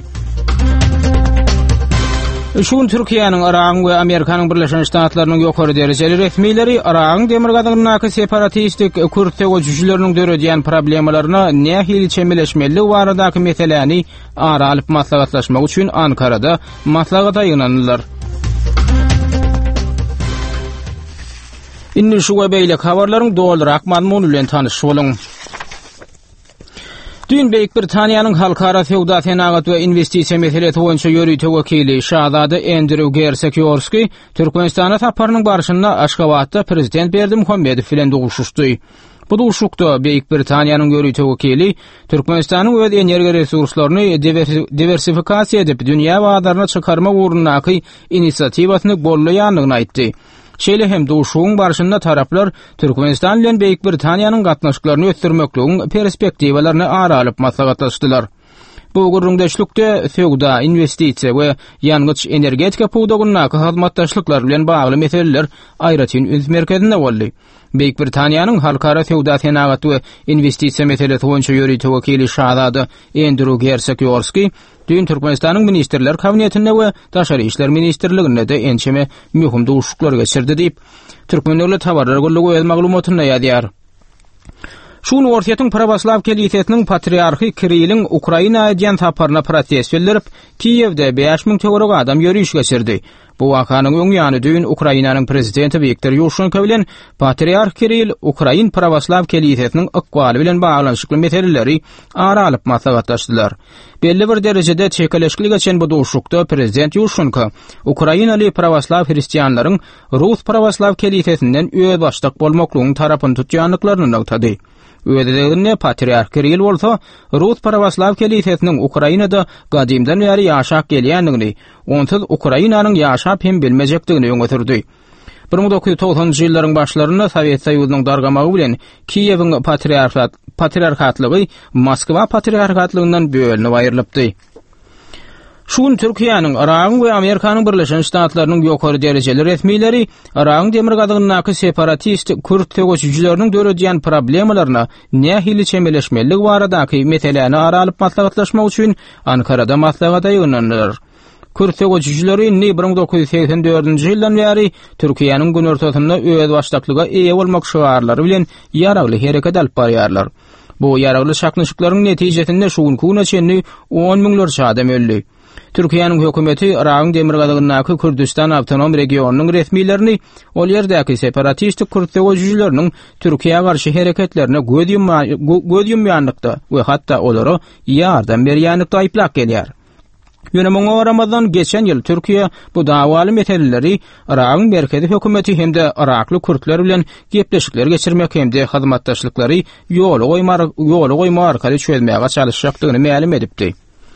Şun Türkiýanyň Irak we Amerikanyň Birleşen Ştatlarynyň ýokary derejeli resmiýleri Irakyň demir gadynyň separatistik Kürt töwejçileriniň döredýän problemlaryna nähili çemeleşmeli baradaky meseleni ara alyp maslahatlaşmak üçin Ankarada maslahata ýygnandylar. Inni şu we beýle habarlaryň doldurak mazmuny bilen tanyş boluň. Dün Beýik Britaniýanyň halkara feodal tenagat we investisiýa meselesi boýunça ýörüýte wekili Şahzada Andrew Gersakyorski Türkmenistana taparynyň barşynda Aşgabatda prezident Berdimuhammedow bilen doguşuşdy. Bu doguşukda Beýik Britaniýanyň ýörüýte wekili Türkmenistanyň öz energiýa resurslaryny diversifikasiýa edip dünýä badaryna çykarma uğrundaky inisiatiwasyny bollaýanlygyny aýtdy. Şeýle hem doguşugyň barşynda taraplar Türkmenistan bilen Beýik Britaniýanyň gatnaşyklaryny ösdürmekligiň perspektiwalaryny ara alyp maslahatlaşdylar. Bu gurrundaşlykda feodal investisiýa we ýangyç energetika pugdagyny hyzmatdaşlyklar bilen bagly meseleler aýratyn üns merkezinde boldy. Beýik Britaniýanyň halkara feodal tenagat we investisiýa meselesi boýunça ýörüýte wekili Şahzada Andrew Gersakyorski dün Türkmenistanyň ministrler kabinetinde we daşary işler ministrliginde de ençeme möhüm doguşuklar geçirdi diýip Türkmenlerle tabarlar golligi öz maglumatyny ýazýar. Şun Warsiýatyň Prawaslaw keliýetiniň patriarhy Kirillň Ukraina diýen taparyna protest bildirip Kiýewde beş miň töwereg adam ýörüýüş geçirdi. Bu wakanyň öňýany dün Ukrainanyň prezidenti Viktor Ýušenko bilen patriarh Kirill Ukrain Prawaslaw keliýetiniň ykbaly bilen baglanyşykly meseleleri ara alyp maslahatlaşdylar. Belli bir derejede çekeleşikli geçen bu doguşukda prezident Ýušenko Ukrainaly Prawaslaw hristiýanlaryň Rus Prawaslaw keliýetinden öýe başlyk bolmaklygyň tarapyny tutýanlyklaryny aýtdy. Öýdeginde patriarh Kirill bolsa Rus Prawaslaw keliýetiniň Ukrainada gadymdan beri ýaşap gelýändigini, onsuz Ukrainanyň ýaşap hem bilmejekdigini öňe bir miň dokuz ýüz togsaňjy ýyllaryň başlarynda Sowet Soýuzynyň dargamagy bilen Kiýewiň patriarhat patriarhatlygy Moskwa patriarhatlygynyň bölünip aýrylypdy. Şun Türkiýanyň Iragyň we Amerikanyň Birleşen Ştatlarynyň ýokary derejeli resmiýleri Iragyň demir gadynyň separatist Kürt töwejçileriniň döredýän problemlaryna nähili çemeleşmeli baradaky meseleni ara alyp maslahatlaşmak üçin Ankarada maslahata ýygnandylar. Kürt töwejçileri bir miň dokuz ýüz seksen dördünji ýyldan beri Türkiýanyň gün ortasynda öz başlyklyga eýe bolmak şoarlary bilen ýaragly hereket alyp barýarlar. Bu ýaragly şaknyşyklaryň netijesinde şuňky näçeni on miňlerçe adam öldü. Türkiýanyň hökümeti Iragyň demir gadynyň Kürdistan awtonom regionunyň resmiýlerini ol ýerdäki separatist Kürt töwejçileriniň Türkiýe garşy hereketlerine göz ýumýanlykda we hatda olary ýardam berýänlikde aýplap gelýär. Ýöne Ramazan geçen ýyl Türkiýe bu dawaly meseleleri Iragyň merkezi hökümeti hemde Irakly Kürtler bilen gepleşikler geçirmek hemde hyzmatdaşlyklary ýoly goýmar ýoly goýma arkaly çözmäge çalışjakdygyny ma'lum edipdi.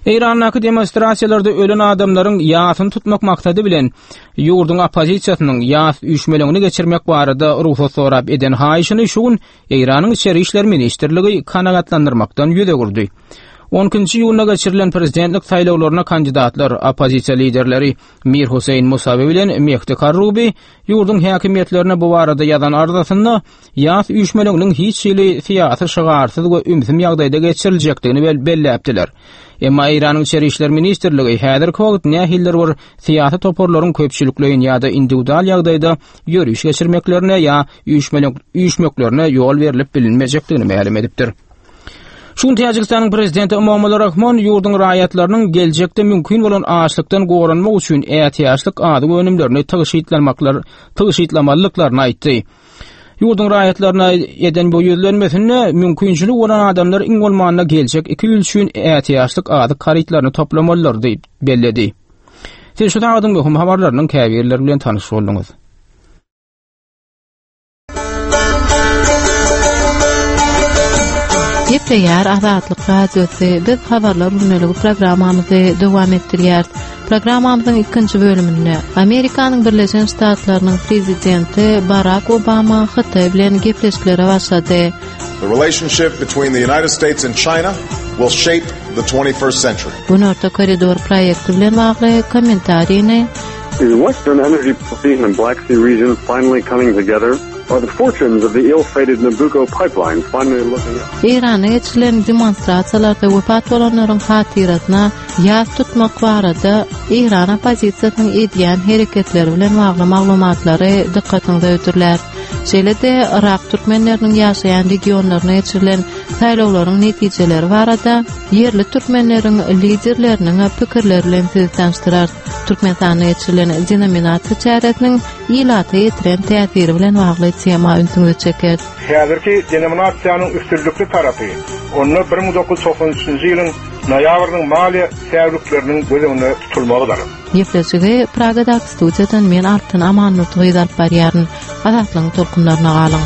Eýranyňky demonstrasiýalarda ölen adamlaryň ýasyny tutmak maksady bilen ýurdun opozisiýasynyň ýas üýtmelerini geçirmek barada ruhsat sorap eden haýyşyny şugun Eýranyň içeri işler ministrligi kanagatlandyrmakdan ýüze gurdy. on ikinji ýylyna geçirilen prezidentlik saýlawlaryna kandidatlar, opozisiýa liderleri Mir Huseyn Musawi bilen Mehdi Karrubi ýurdun häkimetlerine bu barada ýazan arzasyny ýas üýtmeleriniň hiç ýyly siýasy şygarsyz we ümsüm ýagdaýda geçiriljekdigini belläpdiler. Emma Eýranyň içeri işler ministrligi häzirki wagt nähiller bir siýasy toporlaryň köpçülikleýin ýa-da individual ýagdaýda ýörüş geçirmeklerine ýa üýtmeklerine ýol berilip bilinmejekdigini ma'lum edipdir. Şun Täjikistanyň prezidenti Emomali Rahmon ýurdun raýatlarynyň geljekde mümkin bolan açlykdan goranmak üçin ätiýaçlyk ady önümlerini tygyşytlanmaklar, tygyşytlamallyklaryny aýtdy. Ýurdun raýatlaryna eden bu ýüzlenmesine mümkinçilik bolan adamlar iň bolmanyna geljek iki ýyl üçin ätiýaçlyk ady karytlaryny toplamalylar diýip belledi. Siz şu taýdan möhüm habarlarynyň käbirleri bilen tanyş bolduňyz. Gepleýär Azatlyk radiosu biz habarlar ünlügi programmamyzy dowam etdirýär. Programmamyzyň ikinji bölüminde Amerikanyň Birleşen Ştatlarynyň prezidenti Barack Obama Hytaý bilen gepleşiklere başlady. The relationship between the United States and China will shape the twenty-first century. Bu Norta Koridor proýekti bilen bagly kommentariýny Is Western energy policy in the Black Sea region finally coming together? Are the fortunes of the ill-fated Nabucco pipeline finally looking up? Eýranyň geçirilen demonstrasiýalarda wepat bolanlaryň hatyratyna ýaz tutmak barada Eýran opozisiýasynyň edýän hereketleri bilen bagly maglumatlary dikkatiňde ötürler. Şeýle-de Irak türkmenleriniň ýaşaýan regionlaryna geçirilen saýlawlaryň netijeleri barada yerli türkmenleriň liderleriniň pikirleri bilen sizi tanıştyrar. Türkmenistanyň geçirilen denominasiýa çäretiniň ýylaty ýetiren täsiri bilen bagly tema ünsüňe çeker. Häzirki denominasiýanyň üstünlikli tarapy, onu bir ming dokuz yüz doksan üçinji ýylyň noýabrynyň maliýe säwrükleriniň gözüňde tutulmagydyr. Ýeflesigi Pragada studiýadan men Artyn Amanmut gyzap barýaryn. Azatlyň tolkunlaryna galyň.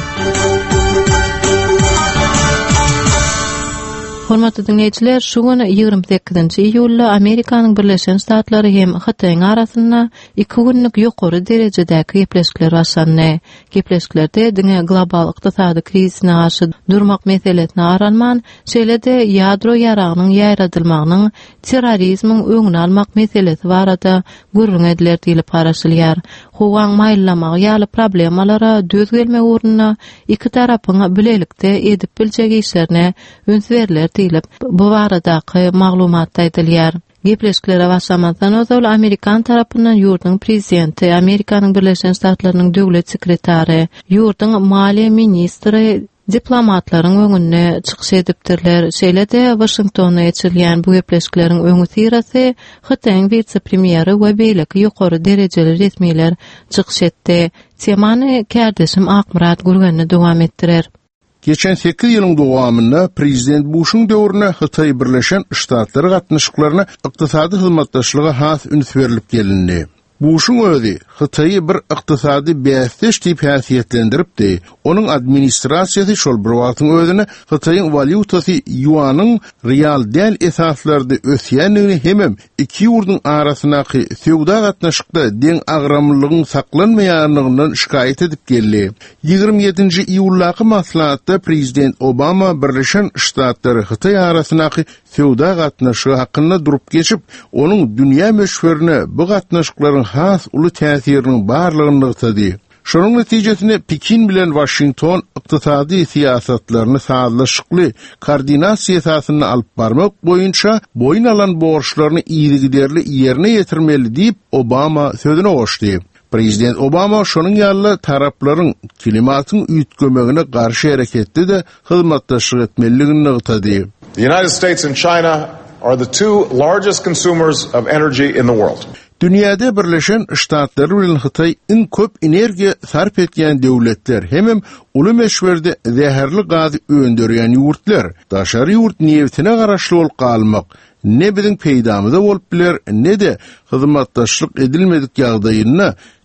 Hormatly dinleýijiler, şu gün ýygrimi sekizinji iýulda Amerikanyň Birleşen Ştatlary hem Hytaýyň arasynda iki günlük ýokary derejedäki gepleşikler başlandy. Gepleşiklerde diňe global ykdysady krizine garşy durmak meselesine aranman, şeýle-de ýadro ýaragynyň ýaýradylmagynyň terrorizmiň öňüni almak meselesi barada gurrun ediler diýilip garaşylýar. Howaň maýllamak ýaly problemalara döz gelmek urunna iki tarapyň bilelikde edip biljek işlerine üns berilýär diýilip bu baradaky maglumat aýdylýar. Gepleşiklere başlamazdan öňe Amerikan tarapyndan ýurdun prezidenti, Amerikanyň Birleşen Ştatlarynyň döwlet sekretary, ýurdun maliýe ministri diplomatlaryň öňüne çykyş edipdirler. Şeýle-de Washingtonda geçirilýän bu gepleşikleriň öňü sirasy Hytaýyň vice-premieri we beýleki ýokary derejeli resmiler çykyş etdi. Temany kärdeşim Akmurat Gurgenli dowam etdirer. Geçen sekiz ýylyň dowamynda prezident Bush'un döwrüne Hytaý Birleşen Ştatlary gatnaşyklaryna ykdysady hyzmatdaşlyga has üns berilip gelindi. Bush'un özi Hytaýy bir ykdysady bäsdeş diýip häsiýetlendiripdi. Onuň administrasiýasy şol bir wagtyň özüne Hytaýyň valyutasy yuanyň real däl esaslarda ösýänligini hemem iki ýurdun arasynaky sowda gatnaşykda deň agramlygyň saklanmaýanlygyny şikayet edip geldi. ýygrimi ýedinji iýullaky maslahatda prezident Obama Birleşen Ştatlary Hytaý arasynaky sowda gatnaşygy hakynda durup geçip, onuň dünýä meşhurine bu gatnaşyklaryň has uly täsiriniň barlygyny ýetdi. Şonuň netijesinde Pekin bilen Washington ykdysady siýasatlaryny sağlaşykly koordinasiýa esasyny alyp barmak boýunça boyun alan borçlaryny ýygyderli ýerine ýetirmeli diýip Obama sözüne goşdy. Prezident Obama şonuň ýaly taraplaryň klimatyň üýtgemegine garşy hereketde de hyzmatdaşlyk etmeligini ýetdi. The United States and China are the two largest consumers of energy in the world. Dünyada Birleşen Ştatlary bilen Hytaý iň köp energiýa sarf etýän döwletler, hemem uly meşwerde zäherli gazy öndürýän ýurtlar. Daşary ýurt neftine garaşly bolup galmak ne biziň peýdamyza bolup biler, ne de hyzmatdaşlyk edilmedik ýagdaýyna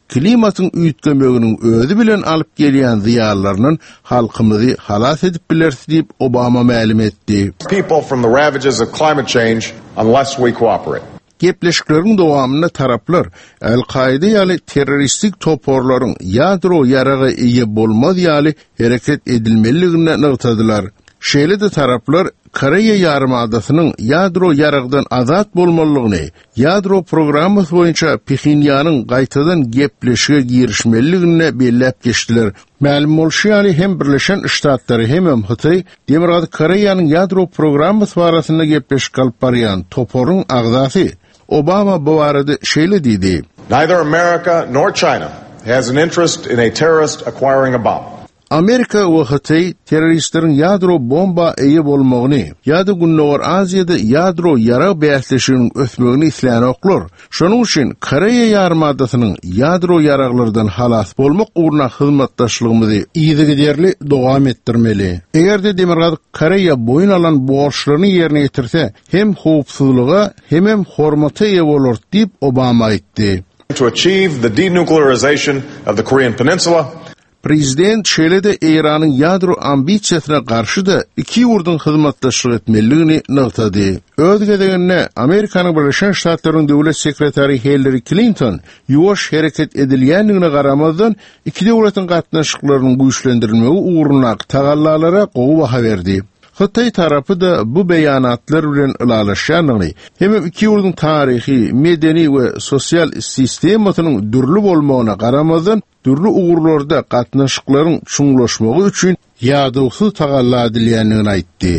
klimatın üýtgemeginiň özü bilen alyp gelýän ziýanlarynyň halkymyzy halas edip bilersi diýip Obama ma'lum etdi. People from the ravages of climate change unless we cooperate. Gepleşiklerin dowamyna taraplar El-Qaida ýaly terroristik toporlaryň ýadro ýaragy eýe bolmaz ýaly hereket edilmeliligine nygtadylar. Şeýle-de taraplar Koreýa ýarymadasynyň ýadro ýaragdan azat bolmalygyny, ýadro programmasy boýunça Pxenyanyň gaýtadan gepleşige girişmeliligine bellep geçdiler. Ma'lum bolşy hem Birleşen Ştatlary hem Hytaý Demirgady Koreýanyň ýadro programmasy barasynda gepleşik alyp barýan toporyň agzasy. Obama bu arada şeýle diýdi. Neither America nor China has an interest in a terrorist acquiring a bomb. Amerika we Hytaý terroristlerin ýadro bomba eýe bolmagyny, ýa-da Günnäwar Aziýada ýadro ýara bäsleşiginiň ösmegini isläni oklar. Şonuň üçin Koreýa ýarymadasynyň ýadro ýaraglardan halas bolmak ugruna hyzmatdaşlygymyzy ýygyderli dowam etdirmeli. Eger-de Demirgady Koreýa boyun alan borçlaryny ýerine ýetirse, hem howpsuzlyga hem hem hormaty eýe bolar diýip Obama aýtdy. To achieve the denuclearization of the Korean Peninsula, Prezident şeýle-de Iranyň ýadro ambisiýasyna garşy da iki ýurdun hyzmatdaşlyk etmeligini nygtady. Öz gezeginde Amerikanyň Birleşen Ştatlarynyň döwlet sekretary Hillary Clinton ýuwaş hereket edilýänligine garamazdan iki döwletiň gatnaşyklarynyň güýçlendirilmegi ugruna tagallalara gowy baha berdi. Hytaý tarapy da bu beýanatlar bilen ılalaşýanyny, hem iki ýurdun taryhy, medeni we sosial sistemasynyň dürli bolmagyna garamazdan dürli uğurlarda gatnaşyklaryň çuňlaşmagy üçin ýadygsy tagalla edilýänligini aýtdy.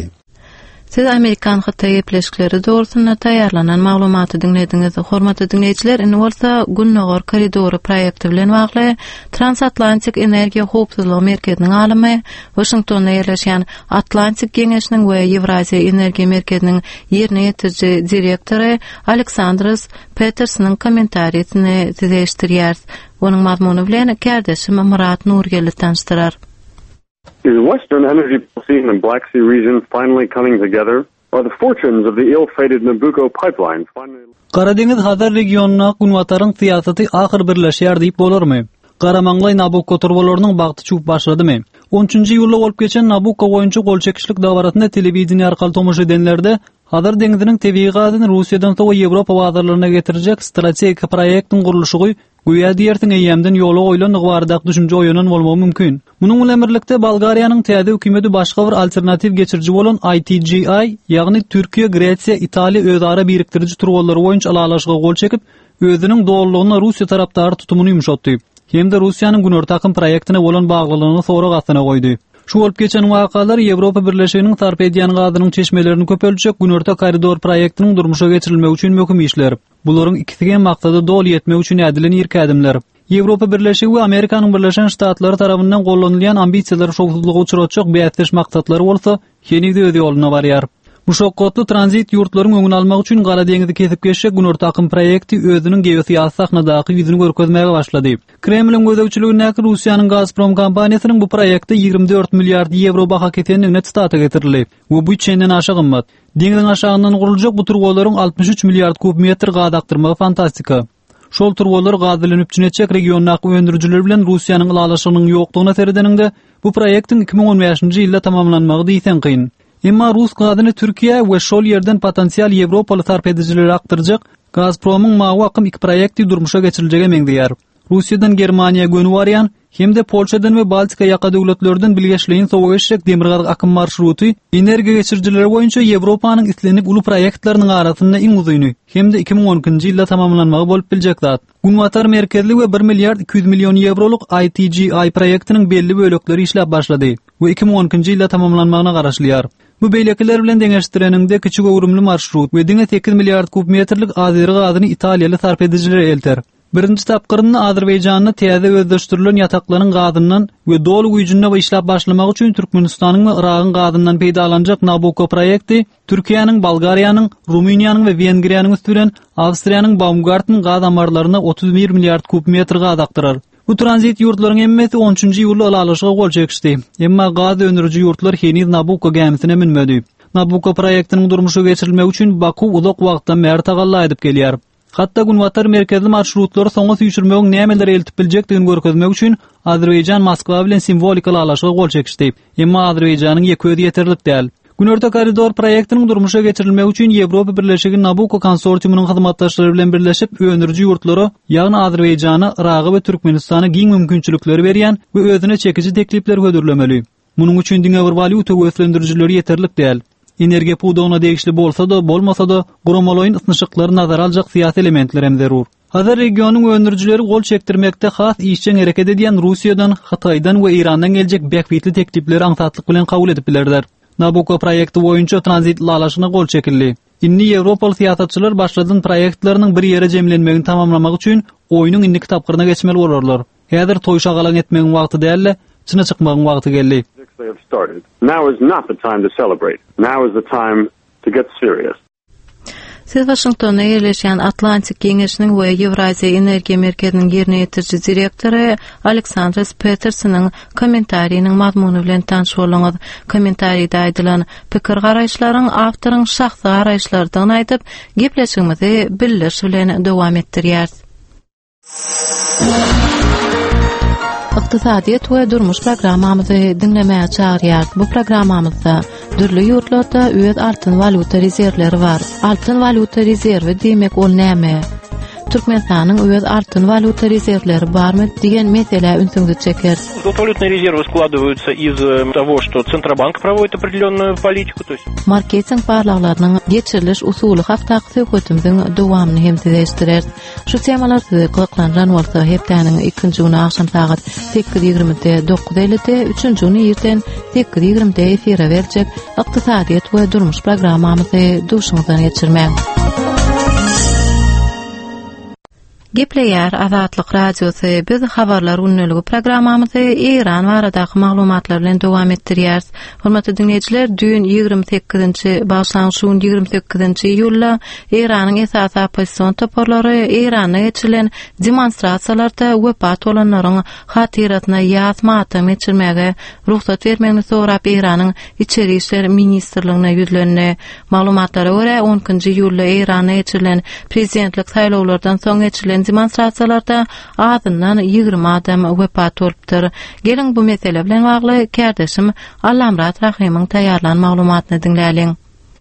Siz Amerikan Hytaý gepleşikleri dogrusynda taýýarlanan maglumaty dinlediňiz. Hormatly dinleýijiler, indi bolsa Günnäwar koridory proýekti bilen bagly Transatlantik Energiýa Howpsuzlygy merkeziniň alymy, Washingtonda ýerleşýän Atlantik Geňeşiniň we Ewraziýa Energiýa merkeziniň ýerine ýetirji direktory Aleksandrs Petersonyň kommentariýasyny size eşitdirýär. Onuň mazmuny bilen kardeşim Murat Nurgeli tanıştyrar. Is Western energy policy in the Black Sea region finally coming together? Are the fortunes of the ill-fated Nabucco pipeline finally... Qara deňiz Hazar regionuna Gunwataryň syýasaty ahyr birleşýär diýip bolarmy? Garamaňly Nabucco turbolarynyň bagty çup başladymy? on üçünji ýylda bolup geçen Nabucco boýunça golçekişlik dawaratynda telewiziýa arkaly tomuş edenlerde Hazar deňiziniň tebii gazyny Russiýadan sowa Ýewropa bazarlaryna getirjek strategik proýektiň gurulşy Güýä diýertiň eýemden ýola goýulan ygbardak düşünje oýanan bolmagy mümkin. Munyň bilen birlikde Bolgariýanyň täze hökümeti başga bir alternativ geçirji bolan I T G I, ýagny Türkiýe, Gretsiýa, Italiýa özara birikdiriji turgallary boýunça alalaşyga gol çekip, özüniň dowlugyna Russiýa tarapdary tutumuny ýumşatdy. Hemde Russiýanyň Günörtakym proýektine bolan baglylygyny sorak astyna goýdy. Şu bolup geçen wakalar Ýewropa Birleşiginiň tarp edýän gazynyň çeşmelerini köpelçek Günörta koridor proýektiniň durmuşa geçirilmegi üçin möhüm işler. Bularyň ikisi maksady dol ýetmek üçin edilen ýerki adımlar. Ýewropa Birleşigi we Amerikanyň Birleşen Ştatlary tarapyndan gollanylýan ambisiýalary şowsuzlygy uçuratjak beýatleş maksatlary bolsa, henüz özi ýoluna barýar. Bu şokotly tranzit ýurtlaryň öňüni almak üçin Gara deňizi kesip geçjek Günörtakym proýekti özüniň geosiýasy sahnadaky ýüzüni görkezmäge başlady. Kremliň gözegçiligine Russiýanyň Gazprom kompaniýasynyň bu proýekte ýygrimi dört milliard ýewro baha ketenligine staty getirildi. Bu bütçeden aşağı gymmat. Deňiziň aşagyndan guruljak bu turgolaryň altmış üç milliard kub metr gaz aktyrmagy fantastika. Şol turgolar gaz bilen üpçünetjek regionaky öndürüjiler bilen Russiýanyň alalaşygynyň ýokdugyna seredeninde bu proýektiň iki ming on beşinji ýylda tamamlanmagy diýsen kyn. Emma Rus gazyny Türkiýe we şol ýerden potensial Ýewropaly tarp edijiler aktyrjak Gazpromyň mawakym iki proýekti durmuşa geçiriljege meňdýär. Russiýadan Germaniýa gönü barýan, hemde Polşadan we Baltika ýaka döwletlerden bilgeçliğin sowa geçjek demirgaz akym marşruty energiýa geçirjileri boýunça Ýewropanyň islenip uly proýektlarynyň arasynda iň uzyny, hemde iki ming onunçy ýylda tamamlanmagy bolup biljek zat. Gunwatar merkezli we bir milliard iki yüz milyon ýewroluk I T G I proýektiniň belli bölekleri işläp başlady we iki ming onunçy ýylda tamamlanmagyna garaşlýar. Bu beýlekler bilen deňeşdireninde kiçik öwrümli marşrut we diňe sekiz milliard kub metrlik azyry gazyny Italiýaly sarp edijiler elter. Birinji tapgyryny Azerbaýjanyň täze özdeşdirilen ýataklaryň gazynyň we dolu güýjünde we işläp başlamak üçin Türkmenistanyň we Iragyň gazynyň peýdalanjak Nabucco proýekti Türkiýanyň, Bolgariýanyň, Rumyniýanyň we Wengriýanyň üstünden Awstriýanyň Baumgarten gaz amarlaryna otuz bir milliard kub metr gaz aktyrar. Bu tranzit ýurtlaryň hemmesi on üçünji ýylda alalaşyga gol çekişdi. Emma gaz öndürüji ýurtlar heniz Nabucco gemisine minmedi. Nabucco proýektiniň durmuşa geçirilmegi üçin Baku uzak wagtdan bäri tagalla edip gelýär. Hatta Gunwatar merkezli marşrutlary soňa süýşürmegiň nämeler eltip biljekdigini görkezmek üçin Azerbaýjan Moskwa bilen simbolik alaşyga gol çekişdi. Emma Azerbaýjanyň ýeközi ýeterlik däl. Günorta koridor proýektiniň durmuşa geçirilmegi üçin Ýewropa Birleşigi Nabucco konsorsiumynyň hyzmatdaşlary bilen birleşip öňürji ýurtlary, ýagny Azerbaýjana, Iragy we Türkmenistana giň mümkinçilikleri berýän we özüne çekiji teklipler gödürlemeli. Munyň üçin diňe bir valyuta göslendirjileri ýeterlik däl. Energiýa puwdagyna degişli bolsa da, bolmasa da, guramalyň ysnyşyklary nazara aljak syýasy elementler hem zerur. Hazır regionyň öňürjileri gol çekdirmekde has işçiň hereket edýän Russiýadan, Hataýdan we Irandan geljek bäkbitli teklipleri aňsatlyk bilen kabul edip bilerler. Nabucco proýekti boýunça tranzitli alaşyna gol çekildi. Inni Ýewropaly syýasatçylar başladan proýektlarynyň bir ýere jemlenmegini tamamlamak üçin oýunyň indiki tapgyryna geçmeli bolarlar. Häzir toý şagalan etmegiň wagty däl, çyna çykmagyň wagty geldi. They have started. Now is not the time to celebrate. Now is the time to get serious. Siz Washingtonda ýerleşýän Atlantik Geňeşiniň we Ýewraziýa Energiýa Merkeziniň ýerine ýetirji direktory Aleksandr Petersonyň kommentariýanyň mazmuny bilen tanış bolaňyz. Kommentariýda aýdylan pikir garaýşlaryň awtoryň şahsy garaýşlardan aýdyp, gepleşigimizi bildiriş bilen dowam etdirýär. Iqtisadiýet we durmuş programmamyzy dinlemäge çagyrýar. Bu programmamyzda dürli ýurtlarda öz altyn valuta rezerwleri bar. Altyn valuta rezerwi diýmek ol näme? Türkmenistanyň öz altyn valuta rezerwleri barmy diýen mesele ünsüňdi çeker. Валютные резервы складываются из того, что Центробанк проводит определенную политику, то есть marketing parlaklarynyň geçiriliş usuly hakda hökümetiň dowamyny hemtileşdirer. Şu temalarda gyklanýan bolsa hepdeniň ikinji güni akşam saat sekiz ýigrimide dokuz elli'de, üçünji güni ýerden sekiz ýigrimide efire berjek Iqtisadiýet we durmuş programmamyzy duşuňdan geçirmek. Gepleýär Azatlyk radiosy, biz habarlar unneligi programmamyzy Iran baradaky maglumatlar bilen dowam etdirýär. Hormatly dinleýijiler, dün ýigirmi sekizinji başlangyç ýigirmi sekizinji ýylda Iranyň esas opposision toparlary Iranda geçirilen demonstrasiýalarda wepat bolanlaryň hatiratyna ýazmaty geçirmäge ruhsat bermegini sorap Iranyň içeri işler ministrligine ýüzlendi. Maglumatlara görä onunji ýylda Iranda geçirilen prezidentlik saýlawlardan soň geçirilen demonstrasiýalarda azyndan ýigirmi adam wepat bolupdyr. Gelin bu mesele bilen bagly kardeşim Allamrat Rahimyň taýýarlan maglumatyny dinläliň.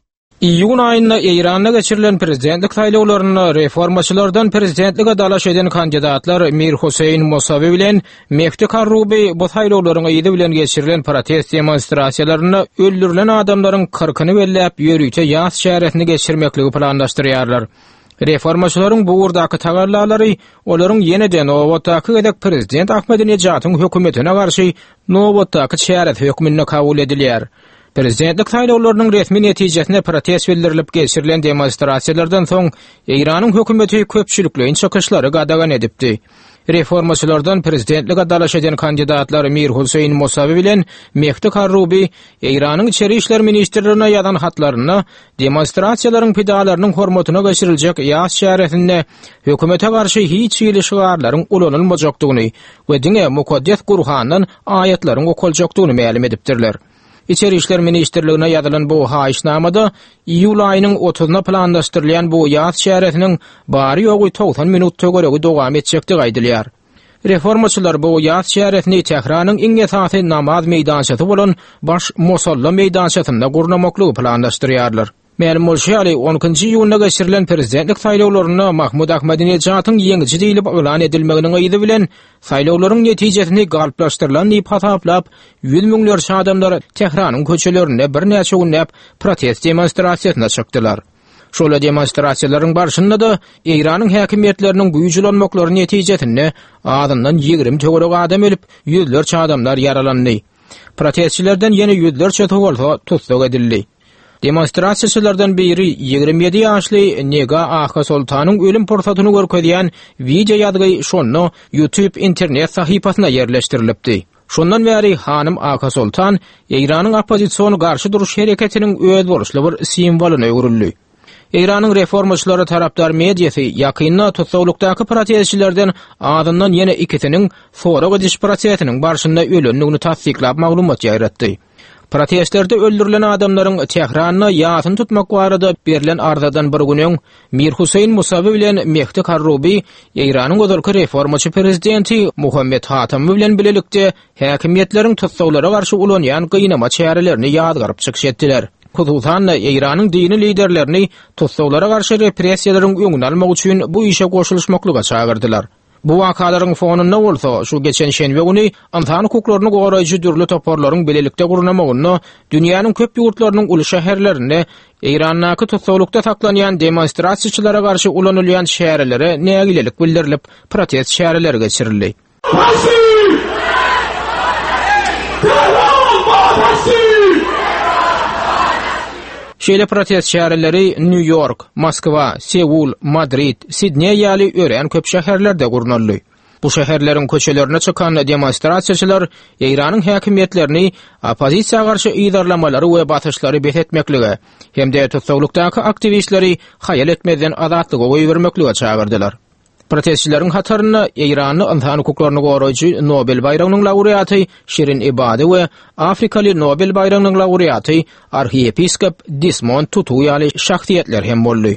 İýun aýynda Iranda geçirilen prezidentlik saýlawlaryna reformaçylardan prezidentlige dalaş eden kandidatlar Mir Huseyn Musawi bilen Mehdi Karrubi bu saýlawlaryň ýyly bilen geçirilen protest demonstrasiýalaryna öldürilen adamlaryň kırkını bellep ýörüýte ýaz şäheretini geçirmekligi planlaşdyrýarlar. Reformaçylaryň bu urdaky tagarlalary olaryň ýeneden Nowatdaky gedek prezident Ahmedinejat'yň hökümetine garşy Nowatdaky şäheret hökmüne kabul edilýär. Prezidentlik saýlawlarynyň resmi netijesinde protest bildirilip geçirilen demonstrasiýalardan soň Iranyň hökümeti köpçülikliň çykyşlary gadagan edipdi. Reformaçylardan prezidentlige dalaş eden kandidatlar Mir Huseyn Musawi bilen Mehdi Karrubi Iranyň içeri işler ministrligine ýazan hatlaryna demonstrasiýalaryň pidalarynyň hormatyna geçiriljek ýaz şäheretinde hökümete garşy hiç ýyly şigarlaryň ulanylmajakdygyny we diňe mukaddes Gurhanyň aýatlaryň okuljakdygyny ma'lum edipdirler. İçeri işler ministrligine ýazylan bu haýyşnamada iýul aýynyň otuzyna planlaşdyrylýan bu ýaz şäheretiniň bary ýogy doksan minutda göregi dowam etjekdi gaýdylýar. Reformaçylar bu ýaz şäheretini Tehranyň iň esasy namaz meýdançasy bolan baş Mosalla meýdançasyna gurnamaklygy planlaşdyrýarlar. Ma'lum bolýarly onunji ýylda geçirilen prezidentlik saýlawlaryna Mahmud Ahmedinejat'yň ýeňiji diýilip elan edilmeginiň ýyly bilen saýlawlaryň netijesini galplaşdyrylan diýip hasaplap ýüz miňlerçe adamlar Tehranyň köçelerine bir näçe günläp protest demonstrasiýasyna çykdylar. Şol demonstrasiýalaryň barşynda da Iranyň häkimetleriniň buýujulanmaklary netijesinde adamdan ýigirmi töwerek adam ölüp ýüzlerçe adamlar yaralandy. Protestçilerden ýene ýüzlerçe töwerek tutsak edildi. Demonstrasiýaçylardan biri ýigirmi ýedi ýaşly Nega Aha Sultanyň ölüm portretyny görkezýän video ýazgy şonu YouTube internet sahypasyna ýerleşdirilipdi. Şondan bäri hanym Aha Sultan Iranyň oppozisiýona garşy duruş hereketiniň öz boluşly bir simwoluny öwrüldi. Iranyň reformaçylary tarapdar mediýasy ýakynda tutsaglykdaky protestçilerden adyndan ýene ikisiniň sonra gidiş prosesiniň barşynda ölenligini tasdiklap maglumat ýaratdy. Protestlerde öldürülen adamlaryň tehranna ýatyn tutmak barada berilen arzadan bir günüň Mir Huseyn Musawy bilen Mehdi Karrubi Iranyň gözalky reformaçy prezidenti Muhammed Hatamy bilen bilelikde häkimiýetleriň tutsaglara garşy ulanýan gynama çärelerini ýadgaryp çykşetdiler. Hususan Iranyň dini liderlerini tutsaglara garşy repressiýalaryň öňüni almak üçin bu işe goşulmaklykka çağırdylar. Bu wakalaryň fonunda bolsa, şu geçen şenbe güni insan hukuklaryny goraýjy dürli toparlaryň belelikde gurunamagyny, dünýäniň köp ýurtlarynyň uly şäherlerinde Iranyň tutsaglykda saklanýan demonstrasiýaçylara garşy ulanylýan şäherlere nägilelik bildirilip, protest şäherleri geçirildi. Şeýle protest şäherleri New York, Moskwa, Seul, Madrid, Sydney ýaly ören köp şäherlerde gurunaldy. Bu şäherleriň köçelerine çykan demonstrasiýaçylar Iranyň häkimiýetlerini opozisiýa garşy ýydarlamalary we batyşlary bethetmekligi hemde tutsaglykdaky aktivistleri haýal etmeden azatlyga goýbermekligi çağırdylar. Protestçilerin hatarına İran'ı insan hukuklaryny goraýjy Nobel bayrağının laureaty Şirin Ebadi we Afrikaly Nobel bayrağının laureaty arhiepiskop Desmond Tutu ýaly şahsiýetler hem boldy.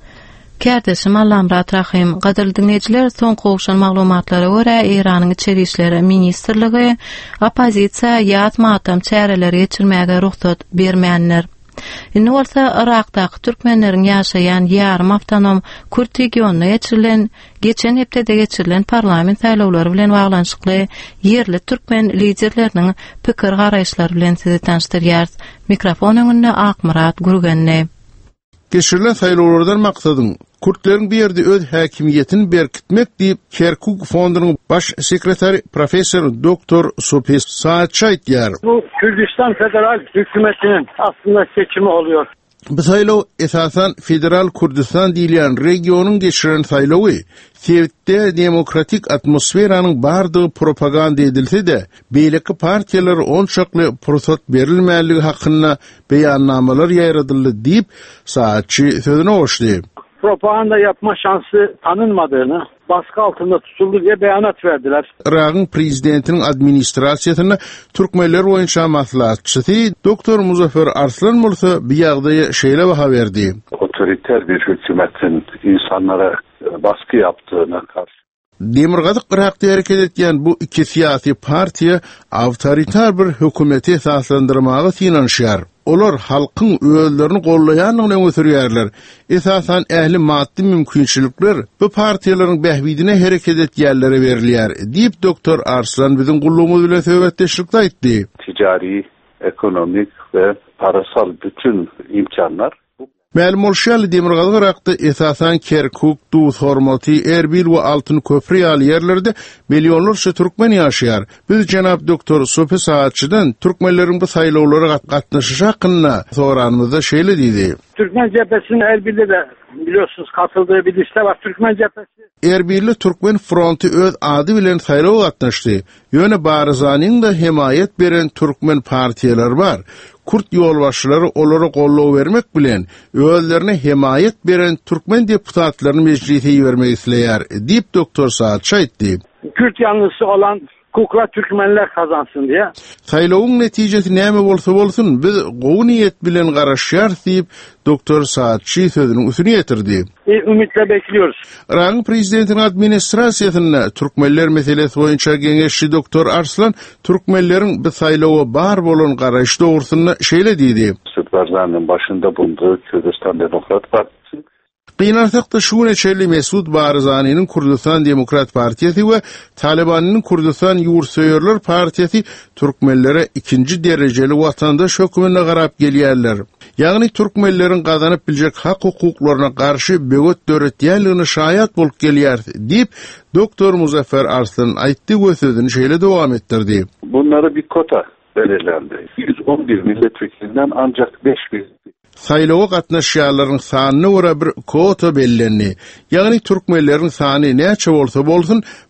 Kerdeşim Allamrat Rahim, gadyr dinleýijiler, soň gowşan maglumatlara görä Iranyň içeri işleri ministrligi opozisiýa ýat matam çäreleri geçirmäge ruhsat bermeýänler. Indi bolsa Irakdaky türkmenleriň ýaşaýan ýarym awtonom Kürt regionuna geçirilen, geçen hepdede geçirilen parlament saýlawlary bilen baglanşykly yerli türkmen liderleriniň pikir garaýşlary bilen sizi tanıştyrýar. Mikrofon öňünde Akmurat Gurgenni. Geçirilen saýlawlardan maksadyň Kürtlerin bir yerde öz häkimiýetini berkitmek diýip Kerkuk fondunyň baş sekretary professor doktor Sopes Saatçy aýtýar. Bu Kürdistan federal hükümetinin aslında seçimi oluyor. Bu saýlaw esasan federal Kürdistan diýilen regionyň geçiren saýlawy, Sewitde demokratik atmosferanyň bardygy propaganda edilse-de, beýleki partiýalar onçakly pursat berilmäligi hakynda beýannamalar ýaradyldy diýip Saatçy sözüne goşdy. Propaganda yapma şansı tanınmadığını, baskı altında tutuldu diye beyanat verdiler. Irak'ın prezidentinin administrasiýasyna türkmenler boýunça maslahatçysy doktor Muzaffer Arslan bolsa bu ýagdaýa şeýle baha berdi. Otoriter bir hükümetin insanlara baskı yaptığına karşı Demirgazyk Irakda hareket etýän bu iki siyasi partiýa awtoritar bir hökümeti esaslandyrmagy synanşýar. Olar halkyň öýlerini gollaýanyny öňe esasan ähli maddi mümkinçilikler bu partiýalaryň behbidine hareket etýänlere berilýär diýip doktor Arslan biziň gullugymyz bilen söhbetdeşlikde aýtdy. Ticari, ekonomik ve parasal bütün imkanlar Ma'lum bolşaly Demirgazyk Irakda esasan Kerkuk, Duz, Hormati, Erbil we Altyn köprü ýaly ýerlerde millionlarça türkmen ýaşaýar. Biz janap doktor Sopi Saatçydan türkmenleriň bu saýlawlara gatnaşyşy hakynda soranymyzda şeýle diýdi. Türkmen cephesinin Erbil'de de biliyorsunuz katıldığı bir liste var. Türkmen cephesi. Erbilli Türkmen Fronti öz ady bilen saýlaw gatnaşdy. Ýöne Barzanyň da himayet beren türkmen partiýalar bar. Kürt ýolbaşçylary olary gollaw bermek bilen öýlerini himayet beren türkmen deputatlaryny meclise ýermek isleýär diýip doktor Saatçy aýtdy. Kürt ýanlısı olan kukla Türkmenler kazansın diye. Saýlawyň netijesi näme bolsa bolsun, biz gowy niýet bilen garaşýar diýip doktor Saatçy sözüniň üstüne ýetirdi. E, ümitle bekliyoruz. Irak'ın prezidentinin administrasiýasyna Türkmenler meselesi boýunça geňeşçi doktor Arslan Türkmenlerin bu saýlawa bar bolan garaýş dogrusynda şeýle diýdi. Barzanyň başında bulunduğu Kürdistan Demokrat Partisi Qiyinartakda şu neçeli Mesud Barzany'nin Kurdistan Demokrat Partiyeti ve Taliban'ın Kurdistan Ýurtseýerler Partiyeti Türkmenlere ikinci dereceli watandaş hökümine garap gelýärler. Ýagny türkmenleriň gazanyp biljek hak hukuklaryna karşı böget döretýänligini şaýat bolup gelýär diýip doktor Muzaffer Arslan aýtdy we sözüni şeýle dowam etdirdi. Bunlara bir kota belirlendi. yüz on bir milletvekilinden ancak beş bin saýlawa gatnaşýarlaryň sanyna görä bir kota bellendi. Ýagny türkmenleriň sany näçe bolsa bolsun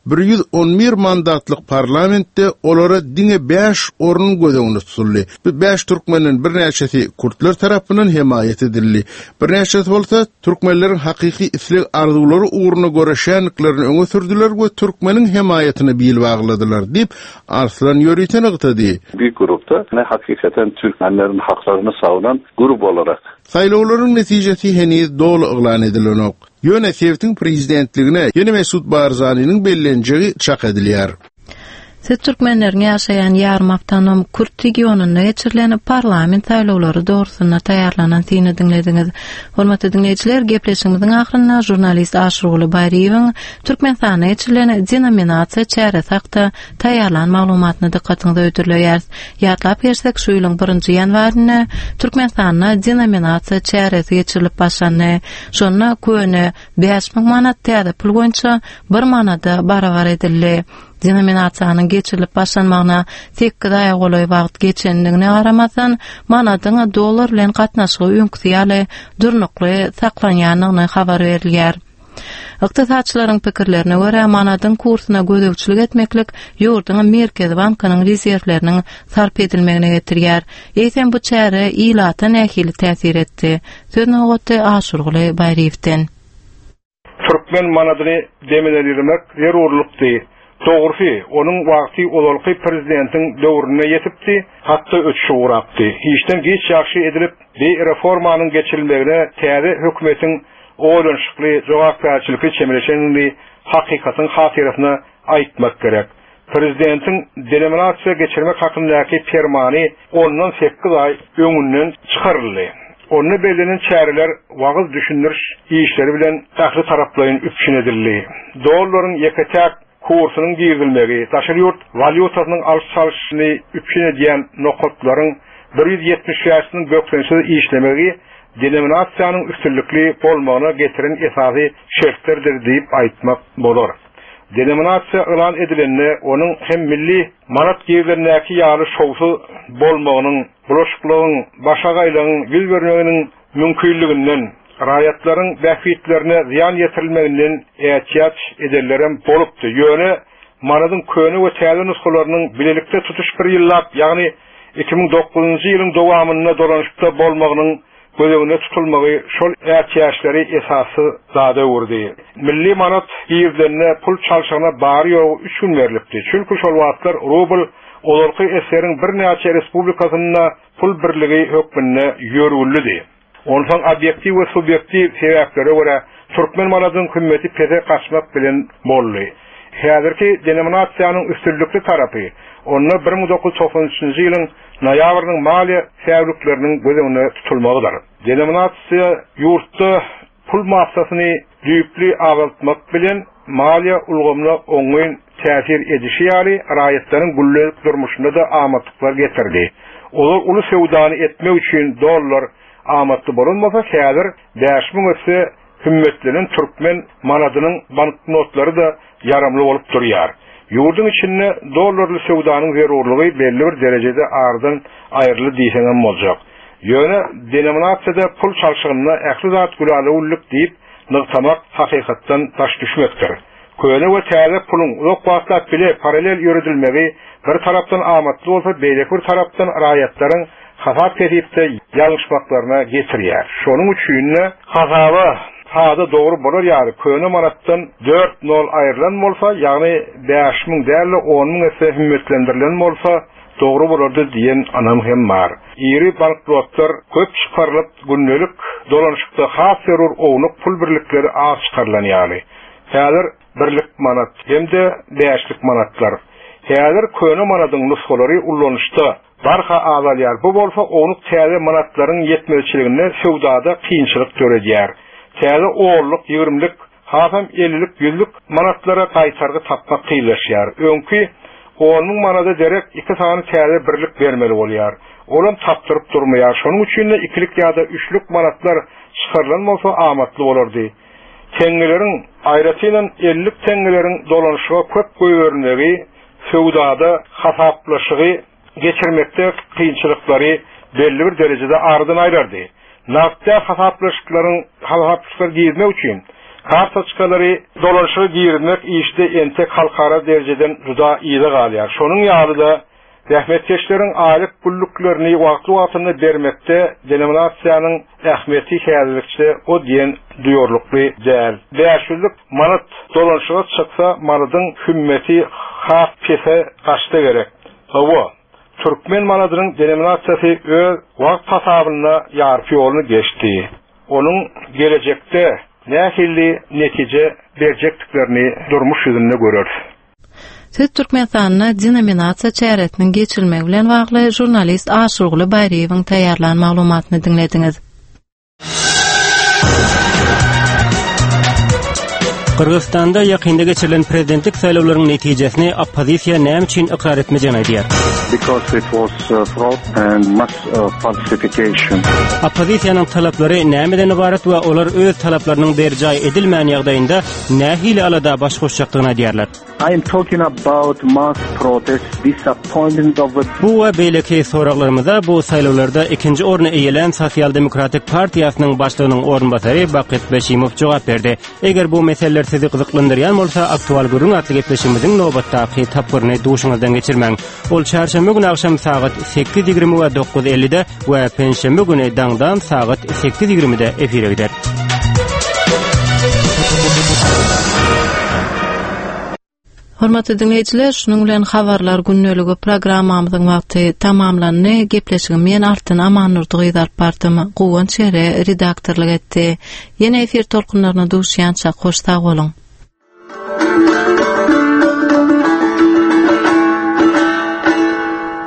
bir yüz on bir mandatlyk parlamentde olara diňe beş orun gödegini tutuldy. Bu beş türkmeniň bir näçesi kurtlar tarapyndan himayet edildi. Bir näçesi bolsa türkmenleriň hakyky isleg arzulary uğruna göre şänliklaryny öňe sürdüler we türkmeniň himayetini bil bagladylar diýip Arslan Ýöriten ygtydy. Bir grupda ne hakikaten Türkmenlerin haklarını savunan grup olarak. Saylawlaryň netijesi heniz dolu yglan edilen ok. Ýöne prezidentligine Ýene Mesut Barzanynyň bellenjegi çak edilýär. Siz türkmenleriň ýaşaýan ýarym awtonom Kürt regionunda geçirilen parlament saýlawlary dogrusyna taýýarlanan syny dinlediňiz. Hormatly dinleýijiler, gepleşigimiziň ahyrynda jurnalist Aşurguly Baýryýewiň Türkmenistana geçirilen denominasiýa çäret hakda taýýarlanan maglumatyny dikkatiňize öýdürleýär. Ýatlap bersek, şu ýylyň birinji ýanwaryna Türkmenistana denominasiýa çäreti geçirilip başlandy. Şonda köne beş ming manat täze pul boýunça bir manada barabar edildi. Denominasiýanyň geçirilip başlanmagyna sekiz aý goly wagt geçendigine garamasdan manadyň dollar bilen gatnaşygy öňküýäli durnukly saklanýanyny habar berilýär. Ykdysaçylaryň pikirlerine görä manadyň kursyna gödegçilik etmeklik ýurduň Merkez Bankynyň rezerwleriniň sarp edilmegine getirýär. Eýsem bu çäre ilata nähili täsir etdi. Sözni goty Aşurguly Baýryýewden. Türkmen manadyny demelermek zerurlukdy. Doğrusu, onun vakti olalky prezidentin döwrüne yetipdi, hatda ötüşe uğrapdy. Hiçden geç ýakşy edilip, bir reformanyň geçirilmegine täze hökümetin oýlanşykly jogapkärçiligi çemeleşenini hakykatyn hatyrasyna aýtmak gerek. Prezidentin denominasiýa geçirmek hakyndaky fermany ondan sekiz ay öňünden çykaryldy. Onu belirlenen çäreler wagt düşündiriş işleri bilen ähli taraplaryň üpşin edildi. Dollaryň ýeketäk kursynyň girilmegi, daşary ýurt valyutasynyň alış-salyşyny üpşin edýän nokatlaryň bir yüz ýetmiş ýaşynyň böklenişi işlemegi denominasiýanyň üstünlikli bolmagyna getiren esasy şertlerdir diýip aýtmak bolar. Denominasiýa elan edilende onuň hem milli manat girilmegi ýaly şowsy bolmagynyň, bulaşyklygyň, başa gaýlagyň ýüz bermeginiň mümkinliginden raýatlaryň bähwitlerine ziyan ýetirilmeginden ähtiýat ederlerem bolupdy. Ýöne manadyň köne we täze nuskalarynyň bilelikde tutuş bir ýyllap, ýagny iki ming dokuzunçy ýylyň dowamyna dolanışykda bolmagynyň gözegine tutulmagy şol ähtiýaçlary esasy zada urdy. Milli manat ýerlerine pul çalşygyna bary ýok üçin berilipdi. Çünki şol wagtlar rubl olarky eseriň bir näçe respublikasyna pul birligi hökmünde ýörüldi. Ondan obyektiv we subyektiv sebäplere görä türkmen manadyň kıymeti pede gaçmak bilen boldy. Häzirki denominasiýanyň üstünlikli tarapy onda bir ming dokuz yüz toksan üçinçi ýylyň noýabrynyň maliýe säwrükleriniň gözegine tutulmagydyr. Denominasiýa ýurtda pul massasyny düýpli agyltmak bilen maliýe ulgamyna oňyn täsir edişi ýaly raýatlaryň güllük durmuşynda da amatyklar getirdi. Olar uly sewdany etmek üçin dollar amatly bolanmasa häzir beş ming öse hümmetleriň türkmen manadynyň banknotlary da yaramly bolup durýar. Ýurdun içinde dollarly sewdanyň zerurlygy belli bir derejede ardan aýrly diýsem boljak. Ýöne denominasiýada pul çalşygyna ähli zat gulaly ulluk diýip nyktamak hakykatdan taş düşmekdir. Köne we täze pulun ýok wagtda bile paralel ýöredilmegi bir tarapdan amatly bolsa, beýleki bir tarapdan raýatlaryň hasap edipde ýalňyşmaklaryna getirýär. Şonuň üçin hasaba hada doğru bolar ýaly. Köne manatdan dört nol aýrylan bolsa, ýagny beş ming däli on ming ese hümmetlendirilen bolsa, doğru bolardy diýen anam hem bar. Iri banknotlar köp çykarylyp günnelik dolanışykda has zerur ownuk pul birlikleri az çykarylan ýaly. Häzir birlik manat hemde beşlik manatlar. Häzir köne manadyň nuskalary ullanışda barha azalýar. Bu bolsa ownuk täze manatlaryň ýetmezçiligine sewdada kynçylyk görýär. Täze oğurluk, ýigrimlik, hasam ellilik, yüzlük manatlara gaýtargy tapmak kynlaşýar. Öňki on ming manada derek iki sany täze birlik bermeli bolýar. Olam tapdyryp durmaýar. Şonuň üçin ikilik ýa-da üçlük manatlar çykarylan bolsa amatly bolardy. Teňleriň aýratylan ellik teňleriň dolanışyga köp goýbermegi sewdada hasaplaşygy geçirmekde kynçylyklary belli bir derejede ardan aýrardy. Naftda hasaplaşyklaryň hasaplaşyklary diýmek üçin Kartoçkaları dolaşığı giyirmek işte entek halkara dereceden juda iyili galýar. Şonuň ýalyda rahmetkeşlerin aylyk pulluklarını wagty wagtynda bermekde denominasiýanyň ähmiýeti häzirçe o diýen duýarlykly däl. Däşüzlik manat dolaşyga çyksa manadyň hümmeti has pese gaçda gerek. Hawa Türkmen manadynyň denominasiýasy öz wagt tasabyna ýarpy ýoluny geçdi. Onun gelecekte nähilli netije berjekdiklerini durmuş ýüzünde görür. Siz Türkmenistanyna denominasiýa çäretiniň geçilmegi bilen bagly jurnalist Aşurguly Baýraýewiň taýýarlan maglumatyny dinlediňiz. Kırgızstanda yakında geçirilen prezidentlik saýlawlarynyň netijesini oppozisiýa näme üçin ikrar etmejegini aýdýar. Because it was uh, fraud and mass uh, falsification. Oppozisiýanyň talaplary nämeden ibaret we olar öz talaplarynyň berjaý edilmän ýagdaýynda nähili alada baş goşjakdygyny aýdýarlar. I am talking about mass protest, disappointment of the... Bu we beýleki soraglarymyza bu saýlawlarda ikinji orny eýelen Sosial Demokratik Partiýasynyň başlygynyň ornbasary Bakyt Beşimow jogap berdi. Eger bu meseleler sizi gyzyklandyrýan bolsa, aktual görüň atly gepleşigimiziň nobatdaky tapyryny duşuňyzdan geçirmäň. Ol çarşamba güni akşam saat sekiz ýygrimi we dokuz ellide we penşembe güni daňdan saat sekiz ýygrimide efire gider. Hormatly dinleýijiler, şunuň bilen habarlar günnöligi programmamyzyň wagty tamamlandy. Gepleşigim men Altyn Amannurdy gyzarp bardym. Gowan şere redaktorlyk etdi. Ýene efir tolkunlaryna duşýança hoş sag bolun.